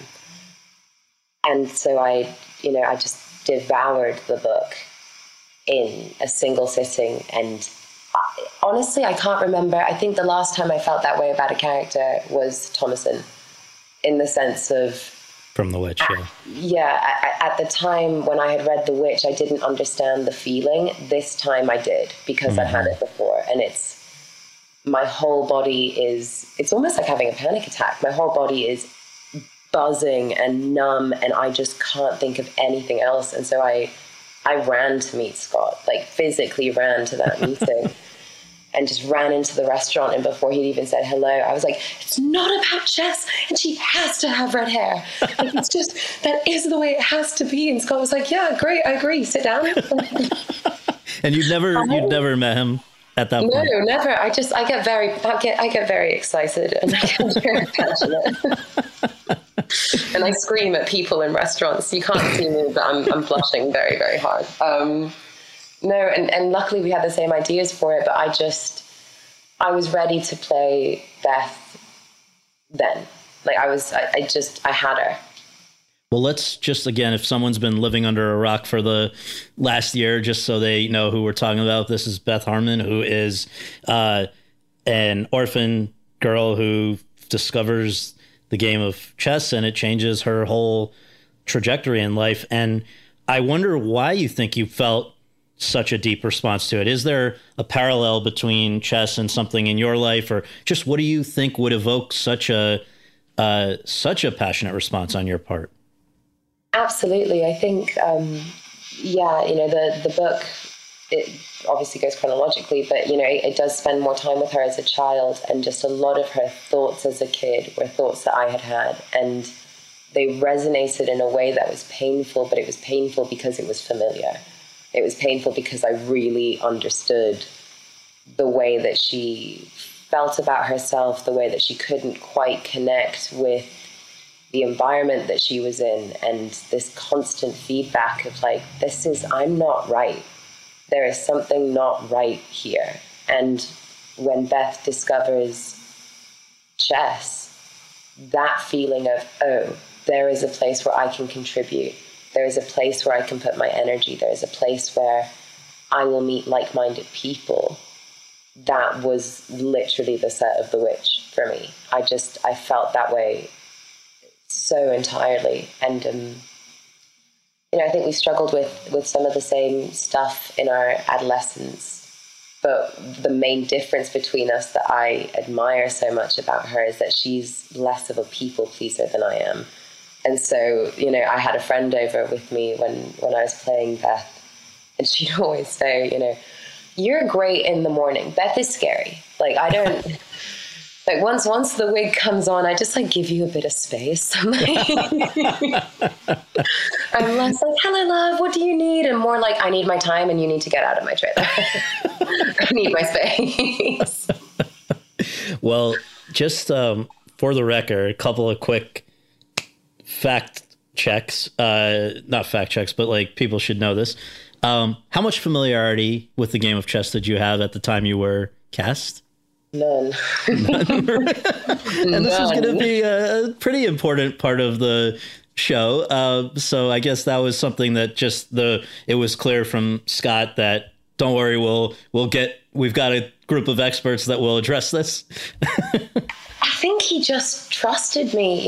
And so I just devoured the book in a single sitting. And honestly, I can't remember. I think the last time I felt that way about a character was Thomasin, in the sense of... From The Witch, yeah. Yeah, at the time when I had read The Witch, I didn't understand the feeling. This time I did, because I'd had it before. And my whole body it's almost like having a panic attack. My whole body is buzzing and numb, and I just can't think of anything else. And so I ran to meet Scott, like physically ran to that meeting. And just ran into the restaurant, and before he'd even said hello, I was like, it's not about Jess, and she has to have red hair. Like, it's just, that is the way it has to be. And Scott was like, yeah, great, I agree, sit down. And you'd never met him at that point? No, never. I get very excited, and I get very passionate. And I scream at people in restaurants. You can't see me, but I'm blushing very, very hard. No, and luckily we had the same ideas for it, but I was ready to play Beth then. Like, I had her. Well, let's just, again, if someone's been living under a rock for the last year, just so they know who we're talking about, this is Beth Harmon, who is an orphan girl who discovers the game of chess, and it changes her whole trajectory in life. And I wonder why you think you felt such a deep response to it. Is there a parallel between chess and something in your life, or just what do you think would evoke such a such a passionate response on your part. Absolutely. I think, the book, it obviously goes chronologically, but, it does spend more time with her as a child, and just a lot of her thoughts as a kid were thoughts that I had. And they resonated in a way that was painful, but it was painful because it was familiar. It was painful because I really understood the way that she felt about herself, the way that she couldn't quite connect with the environment that she was in, and this constant feedback of like, I'm not right. There is something not right here. And when Beth discovers chess, that feeling of, oh, there is a place where I can contribute. There is a place where I can put my energy. There is a place where I will meet like-minded people. That was literally the set of The Witch for me. I felt that way so entirely. And, I think we struggled with some of the same stuff in our adolescence. But the main difference between us that I admire so much about her is that she's less of a people pleaser than I am. And so, I had a friend over with me when I was playing Beth, and she'd always say, you're great in the morning. Beth is scary. Like, I don't, like, once the wig comes on, I just, like, give you a bit of space. I'm less like, hello, love, what do you need? And more like, I need my time and you need to get out of my trailer. I need my space. Well, just for the record, a couple of quick fact checks, not fact checks, but like people should know this. How much familiarity with the game of chess did you have at the time you were cast? None. And this is going to be a pretty important part of the show. So I guess that was something that it was clear from Scott that don't worry, we've got a group of experts that will address this. I think he just trusted me.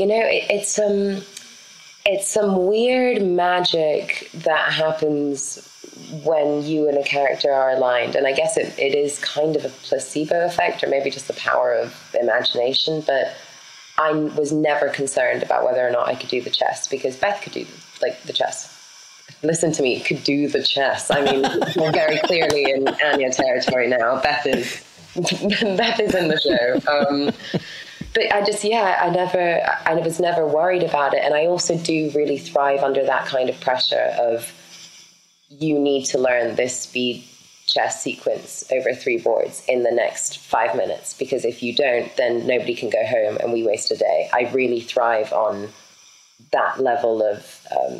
It's some weird magic that happens when you and a character are aligned. And I guess it is kind of a placebo effect, or maybe just the power of imagination. But I was never concerned about whether or not I could do the chess, because Beth could do the chess. Listen to me, could do the chess. I mean, we're very clearly in Anya territory now. Beth is in the show. But I was never worried about it. And I also do really thrive under that kind of pressure of, you need to learn this speed chess sequence over 3 boards in the next 5 minutes, because if you don't, then nobody can go home and we waste a day. I really thrive on that level of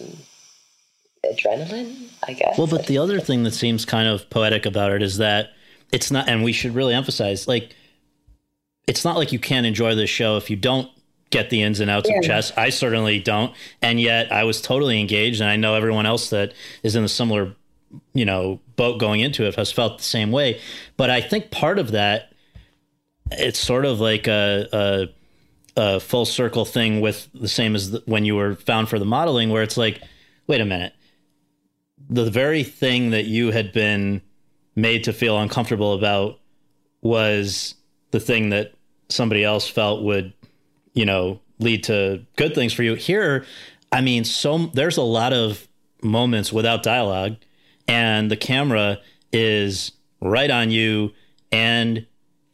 adrenaline, I guess. Well, but the other thing that seems kind of poetic about it is that it's not, and we should really emphasize, like, it's not like you can't enjoy this show if you don't get the ins and outs of chess. I certainly don't. And yet I was totally engaged. And I know everyone else that is in a similar, boat going into it has felt the same way. But I think part of that, it's sort of like a full circle thing with the same as when you were found for the modeling, where it's like, wait a minute, the very thing that you had been made to feel uncomfortable about was the thing that somebody else felt would, lead to good things for you. Here, I mean, there's a lot of moments without dialogue, and the camera is right on you. And,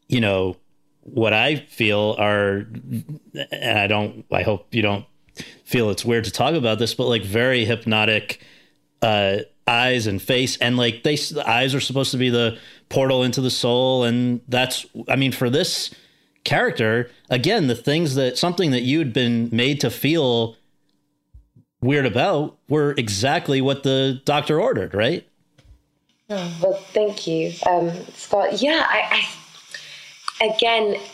what I feel are, and I hope you don't feel it's weird to talk about this, but like very hypnotic eyes and face. And like the eyes are supposed to be the portal into the soul. And for this character, again, something that you'd been made to feel weird about were exactly what the doctor ordered, right? Oh, well, thank you, Scott. Yeah, again,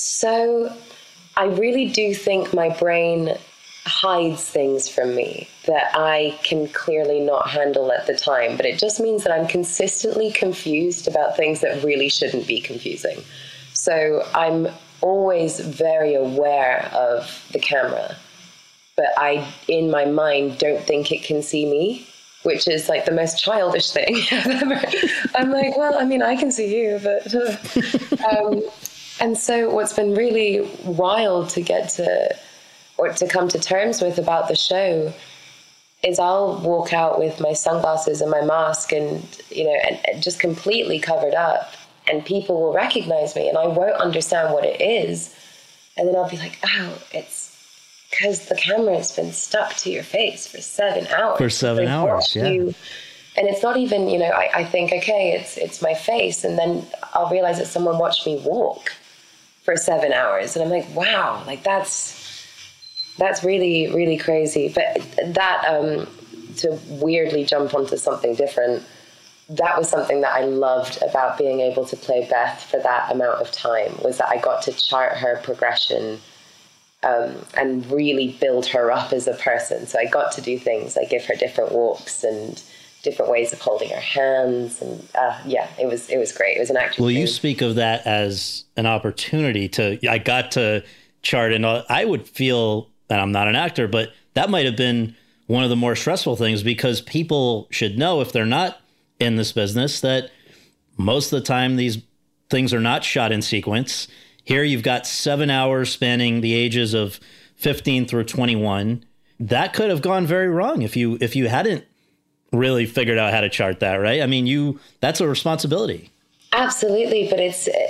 I really do think my brain hides things from me that I can clearly not handle at the time, but it just means that I'm consistently confused about things that really shouldn't be confusing. So I'm always very aware of the camera, but I, in my mind, don't think it can see me, which is like the most childish thing I've ever. I'm like, well, I mean, I can see you, but... and so what's been really wild to get to or to come to terms with about the show is I'll walk out with my sunglasses and my mask and, and just completely covered up, and people will recognize me and I won't understand what it is. And then I'll be like, oh, it's because the camera's been stuck to your face for 7 hours. For 7 hours, yeah. And it's not even, I think, okay, it's my face. And then I'll realize that someone watched me walk for 7 hours. And I'm like, wow, like that's really, really crazy. But that, to weirdly jump onto something different, that was something that I loved about being able to play Beth for that amount of time, was that I got to chart her progression and really build her up as a person. So I got to do things like give her different walks and different ways of holding her hands. And it was great. It was an actual Well, thing. you speak of that as an opportunity I got to chart, and I would feel, and I'm not an actor, but that might have been one of the more stressful things, because people should know, if they're not in this business, that most of the time these things are not shot in sequence. Here you've got 7 hours spanning the ages of 15 through 21. That could have gone very wrong if you hadn't really figured out how to chart that, right? I mean, that's a responsibility. Absolutely, but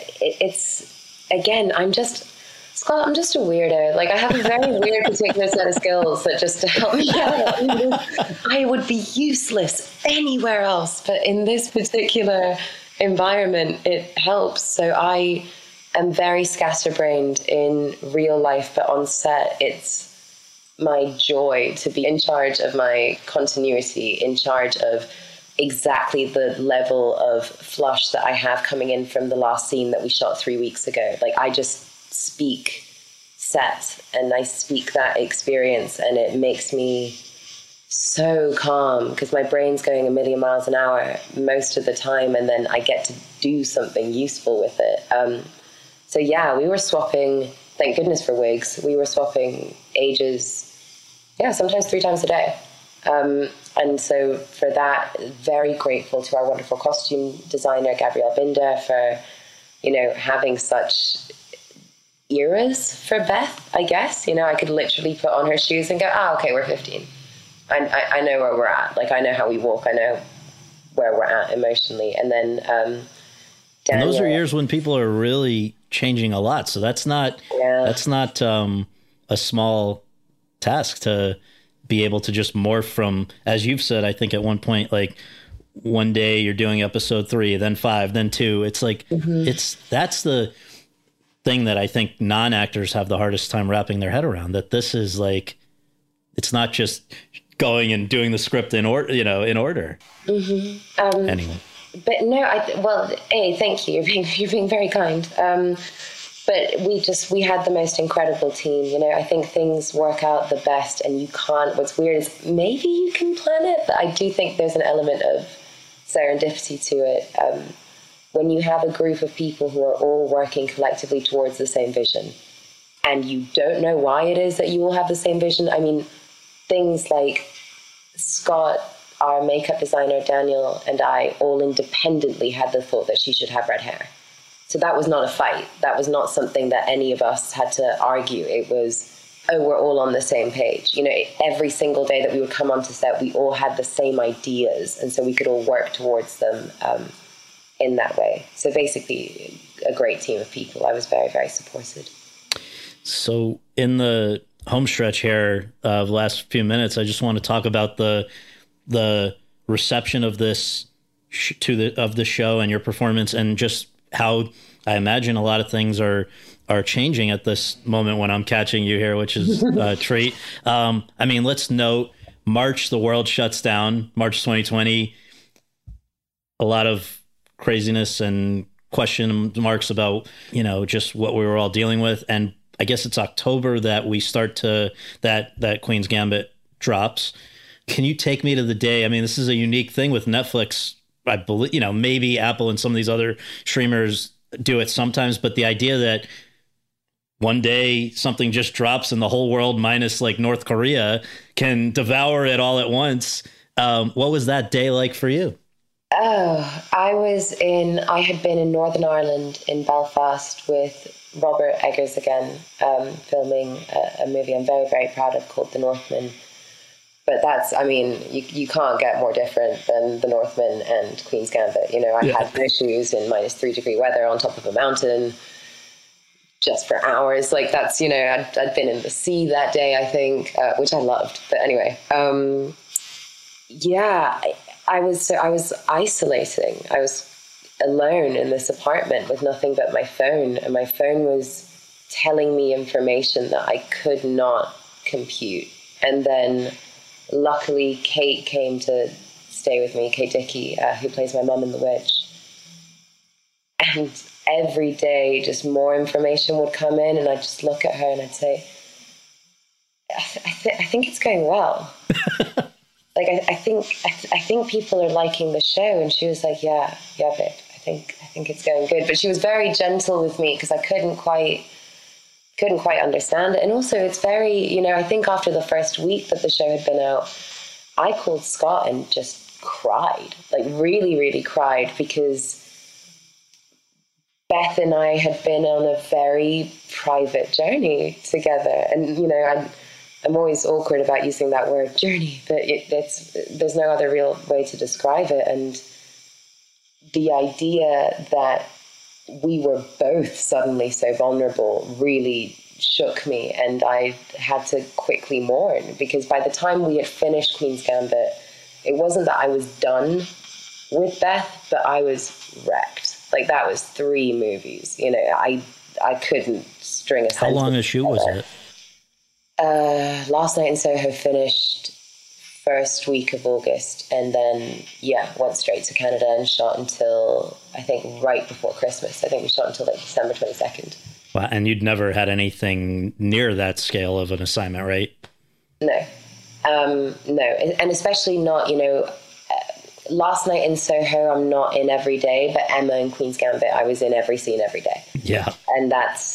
it's again, Scott, I'm just a weirdo. Like, I have a very weird particular set of skills that just to help me out. I would be useless anywhere else, but in this particular environment, it helps. So I am very scatterbrained in real life, but on set, it's my joy to be in charge of my continuity, in charge of exactly the level of flush that I have coming in from the last scene that we shot 3 weeks ago. Like, I just speak set and I speak that experience, and it makes me so calm because my brain's going a million miles an hour most of the time, and then I get to do something useful with it. So yeah, we were swapping, thank goodness for wigs, we were swapping ages, sometimes 3 times a day. And so for that, very grateful to our wonderful costume designer, Gabrielle Binder, for, having such eras for Beth, I guess. I could literally put on her shoes and go, okay, we're 15. I know where we're at. Like, I know how we walk. I know where we're at emotionally. And then and those are years when people are really changing a lot. So that's not a small task to be able to just morph from, as you've said, I think at one point, like one day you're doing episode 3, then 5, then 2. It's like, that's the thing that I think non-actors have the hardest time wrapping their head around, that this is like, it's not just going and doing the script in order, in order. Anyway. But no, thank you. You're being very kind. But we had the most incredible team. I think things work out the best, and you can't, what's weird is maybe you can plan it, but I do think there's an element of serendipity to it. When you have a group of people who are all working collectively towards the same vision, and you don't know why it is that you all have the same vision. I mean, things like Scott, our makeup designer, Daniel, and I all independently had the thought that she should have red hair. So that was not a fight. That was not something that any of us had to argue. It was, we're all on the same page. Every single day that we would come onto set, we all had the same ideas, and so we could all work towards them in that way. So basically, a great team of people. I was very, very supported. So in the home stretch here of the last few minutes, I just want to talk about the reception of this of the show and your performance, and just how I imagine a lot of things are changing at this moment when I'm catching you here, which is a treat. I mean, let's note March, the world shuts down, March 2020. A lot of craziness and question marks about, just what we were all dealing with. And I guess it's October that we start to, that Queen's Gambit drops. Can you take me to the day? I mean, this is a unique thing with Netflix. I believe, maybe Apple and some of these other streamers do it sometimes, but the idea that one day something just drops and the whole world, minus like North Korea, can devour it all at once. What was that day like for you? I had been in Northern Ireland in Belfast with Robert Eggers again, filming a movie I'm very, very proud of called The Northman. But that's, I mean, you can't get more different than The Northman and Queen's Gambit. You know, I had no shoes in -3-degree weather on top of a mountain just for hours. Like that's, you know, I'd been in the sea that day, I think, which I loved. But anyway, I was isolating. I was alone in this apartment with nothing but my phone. And my phone was telling me information that I could not compute. And then luckily, Kate came to stay with me, Kate Dickey, who plays my mum in The Witch. And every day, just more information would come in, and I'd just look at her and I'd say, I think it's going well. Like, I think people are liking the show. And she was like, yeah, babe, I think it's going good. But she was very gentle with me because I couldn't quite understand it. And also it's very, you know, I think after the first week that the show had been out, I called Scott and just cried, like really, really cried, because Beth and I had been on a very private journey together. And, you know, I'm always awkward about using that word journey, but there's no other real way to describe it. And the idea that we were both suddenly so vulnerable really shook me, and I had to quickly mourn, because by the time we had finished Queen's Gambit, it wasn't that I was done with Beth, but I was wrecked. Like, that was 3 movies. You know, I couldn't string a sentence. How long a shoot was it? Last Night in Soho finished first week of August, and then went straight to Canada and shot until, I think, right before Christmas. I think we shot until like December 22nd. Wow, and you'd never had anything near that scale of an assignment, right? No, and especially not, you know, Last Night in Soho I'm not in every day, but Emma and Queen's Gambit I was in every scene every day. Yeah, and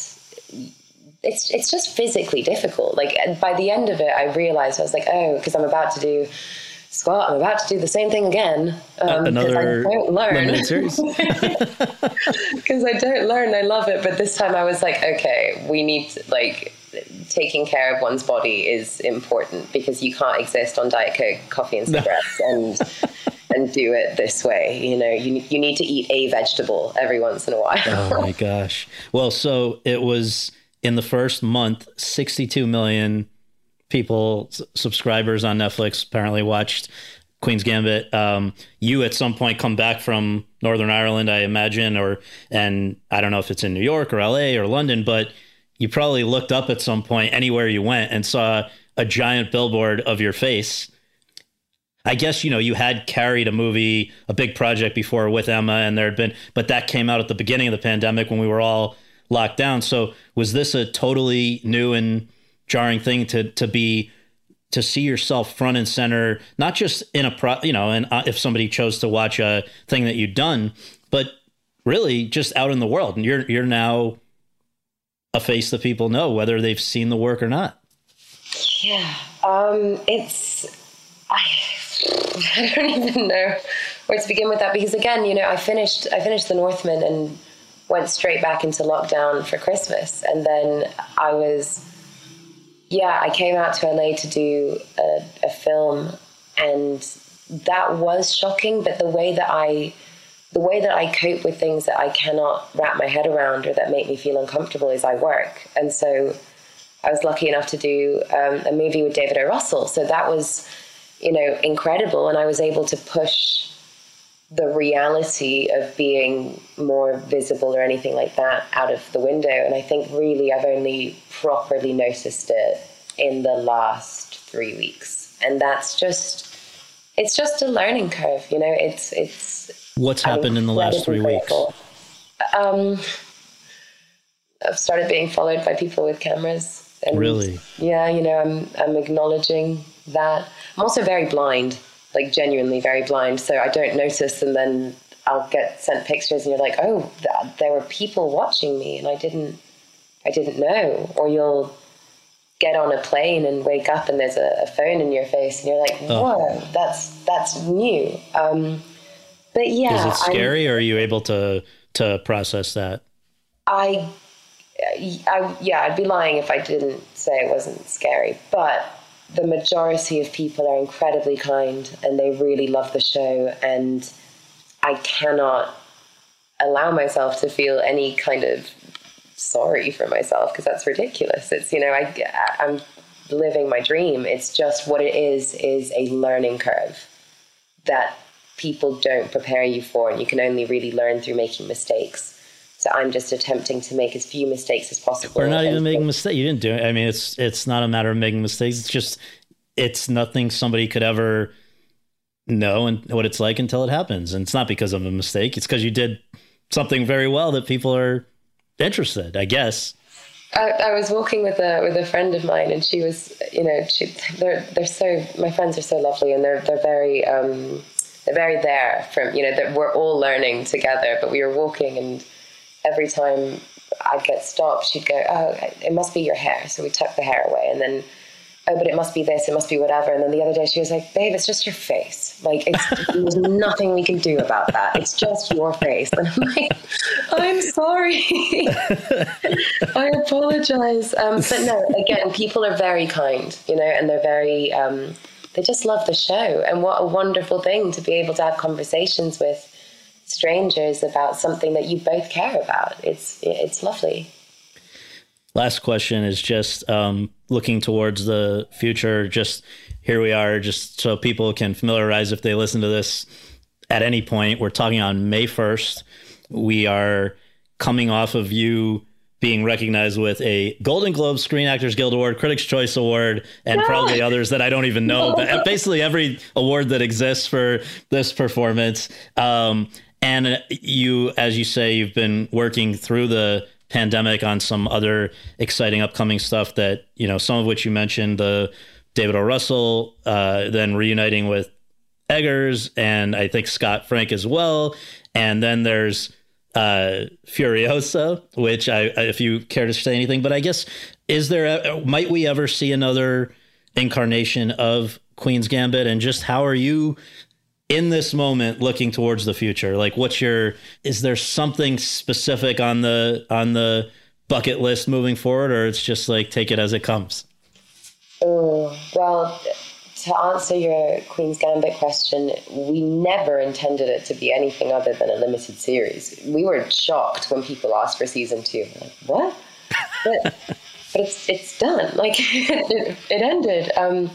it's just physically difficult. Like, by the end of it, I realized, I was like, oh, because I'm about to do Scott, I'm about to do the same thing again. Another limited series. Because I don't learn. I love it. But this time I was like, okay, we need to, like, taking care of one's body is important, because you can't exist on Diet Coke, coffee and cigarettes and do it this way. You know, you need to eat a vegetable every once in a while. Oh my gosh. Well, so it was in the first month, 62 million people, subscribers on Netflix apparently watched Queen's Gambit. You at some point come back from Northern Ireland, I imagine, and I don't know if it's in New York or LA or London, but you probably looked up at some point anywhere you went and saw a giant billboard of your face. I guess, you know, you had carried a movie, a big project before with Emma, and but that came out at the beginning of the pandemic when we were all locked down. So was this a totally new and jarring thing to see yourself front and center, not just in and if somebody chose to watch a thing that you'd done, but really just out in the world, and you're now a face that people know whether they've seen the work or not. Yeah, I don't even know where to begin with that, because again, you know, I finished The Northman and went straight back into lockdown for Christmas, and then I came out to LA to do a film, and that was shocking. But the way that I cope with things that I cannot wrap my head around or that make me feel uncomfortable is I work. And so I was lucky enough to do a movie with David O. Russell. So that was, you know, incredible. And I was able to push the reality of being more visible or anything like that out of the window. And I think really I've only properly noticed it in the last 3 weeks. And it's just a learning curve, you know. What's happened in the last 3 weeks? I've started being followed by people with cameras. And really? Yeah, you know, I'm acknowledging that. I'm also very blind, like genuinely very blind. So I don't notice, and then I'll get sent pictures and you're like, oh, there were people watching me and I didn't know. Or you'll get on a plane and wake up and there's a phone in your face and you're like, whoa, that's new. But yeah. Is it scary, or are you able to process that? I'd be lying if I didn't say it wasn't scary. But the majority of people are incredibly kind and they really love the show. And I cannot allow myself to feel any kind of sorry for myself, because that's ridiculous. It's, I'm living my dream. It's just what it is a learning curve that people don't prepare you for, and you can only really learn through making mistakes. So I'm just attempting to make as few mistakes as possible. Or not even making mistakes. You didn't do it. I mean, it's not a matter of making mistakes. It's nothing somebody could ever know and what it's like until it happens. And it's not because of a mistake. It's because you did something very well that people are interested, I guess. I was walking with a friend of mine, and she was, they're so, my friends are so lovely, and they're very there from, that we're all learning together. But we were walking, and every time I'd get stopped, she'd go, "Oh, it must be your hair." So we tuck the hair away, and then, "Oh, but it must be this, it must be whatever." And then the other day she was like, "Babe, it's just your face. Like, there's nothing we can do about that. It's just your face." And I'm like, "I'm sorry." I apologize. But no, again, people are very kind, and they're very, they just love the show. And what a wonderful thing to be able to have conversations with strangers about something that you both care about. It's lovely. Last question is just looking towards the future. Just here we are, just so people can familiarize if they listen to this at any point. We're talking on May 1st. We are coming off of you being recognized with a Golden Globe Screen Actors Guild Award, Critics' Choice Award, and probably others that I don't even know. But basically every award that exists for this performance. And you, as you say, you've been working through the pandemic on some other exciting upcoming stuff that, some of which you mentioned, the David O. Russell, then reuniting with Eggers, and I think Scott Frank as well. And then there's Furiosa, which if you care to say anything, but I guess, might we ever see another incarnation of Queen's Gambit? And just how are you in this moment looking towards the future? Like, is there something specific on the bucket list moving forward, or it's just like, take it as it comes? Oh, well, to answer your Queen's Gambit question, we never intended it to be anything other than a limited series. We were shocked when people asked for season 2. Like, what? But it's done. Like, it ended.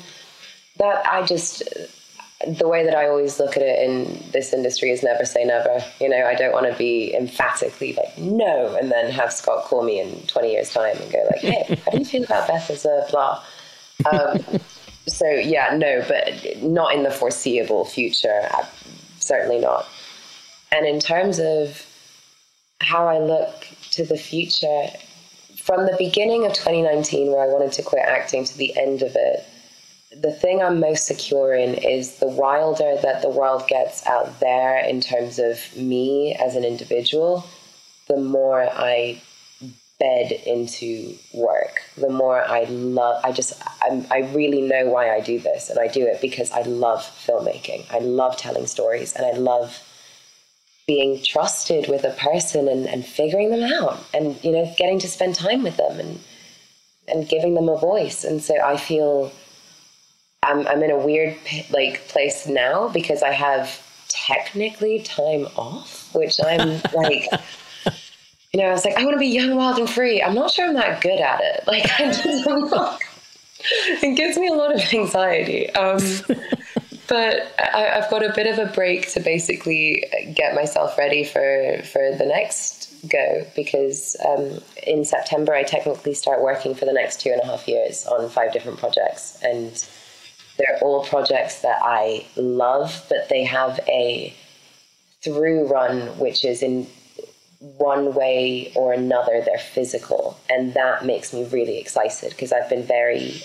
The way that I always look at it in this industry is never say never. I don't want to be emphatically like, no, and then have Scott call me in 20 years' time and go like, "Hey, how do you feel about Beth as a blah?" So yeah, no, but not in the foreseeable future. Certainly not. And in terms of how I look to the future, from the beginning of 2019, where I wanted to quit acting, to the end of it, the thing I'm most secure in is the wilder that the world gets out there in terms of me as an individual, the more I bed into work, the more I really know why I do this. And I do it because I love filmmaking. I love telling stories, and I love being trusted with a person and figuring them out, and, getting to spend time with them and giving them a voice. And so I feel I'm in a weird place now, because I have technically time off, which I'm like, I was like, I want to be young, wild, and free. I'm not sure I'm that good at it. It gives me a lot of anxiety. But I've got a bit of a break to basically get myself ready for the next go, because in September I technically start working for the next 2.5 years on 5 different projects, and they're all projects that I love, but they have a through run, which is in one way or another, they're physical. And that makes me really excited, because I've been very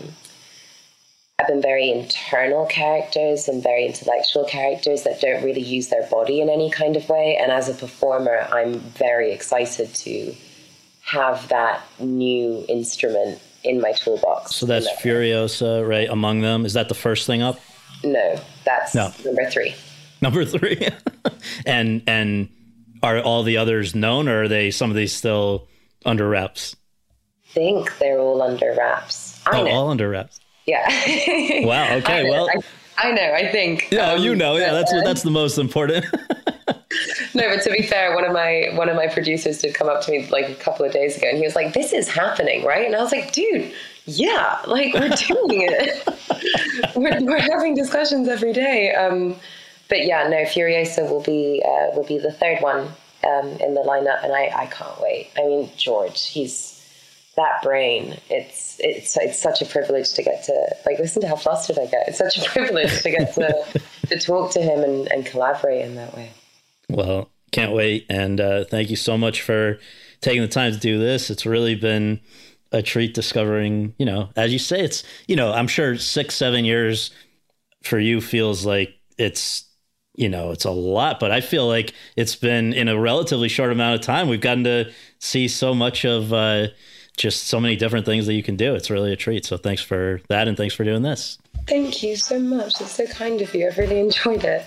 internal characters and very intellectual characters that don't really use their body in any kind of way. And as a performer, I'm very excited to have that new instrument in my toolbox. So that's Furiosa, right? Among Them. Is that the first thing up? No, that's number 3. Number 3. And are all the others known, or are they, some of these still under wraps? I think they're all under wraps. I know. All under wraps. Yeah. Wow. Okay. I know. I think. Yeah. That's the most important. No, but to be fair, one of my producers did come up to me like a couple of days ago, and he was like, "This is happening, right?" And I was like, "Dude, yeah, like we're doing it. we're having discussions every day." But yeah, no, Furiosa will be the third one in the lineup, and I can't wait. I mean, George, he's that brain. It's such a privilege to get to like listen to how flustered I get. It's such a privilege to get to talk to him and collaborate in that way. Well, can't wait. And thank you so much for taking the time to do this. It's really been a treat discovering, as you say, it's, I'm sure 6-7 years for you feels like it's a lot, but I feel like it's been in a relatively short amount of time. We've gotten to see so much of just so many different things that you can do. It's really a treat. So thanks for that. And thanks for doing this. Thank you so much. It's so kind of you. I've really enjoyed it.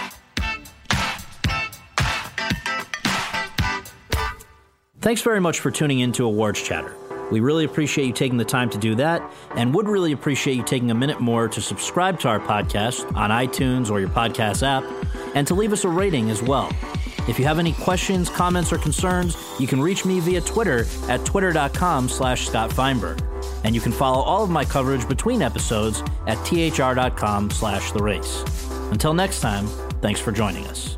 Thanks very much for tuning in to Awards Chatter. We really appreciate you taking the time to do that, and would really appreciate you taking a minute more to subscribe to our podcast on iTunes or your podcast app, and to leave us a rating as well. If you have any questions, comments, or concerns, you can reach me via Twitter at twitter.com/Scott Feinberg. And you can follow all of my coverage between episodes at thr.com/The Race. Until next time, thanks for joining us.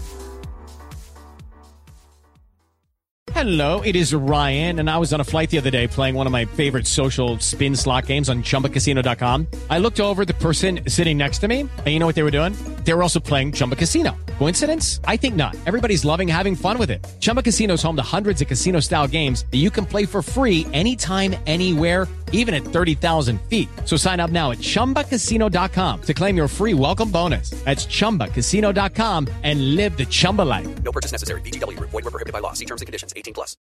Hello, it is Ryan, and I was on a flight the other day playing one of my favorite social spin slot games on ChumbaCasino.com. I looked over at the person sitting next to me, and you know what they were doing? They were also playing Chumba Casino. Coincidence? I think not. Everybody's loving having fun with it. Chumba Casino is home to hundreds of casino-style games that you can play for free anytime, anywhere, even at 30,000 feet. So sign up now at ChumbaCasino.com to claim your free welcome bonus. That's ChumbaCasino.com and live the Chumba life. No purchase necessary. VGW. Void where prohibited by law. See terms and conditions. 18+.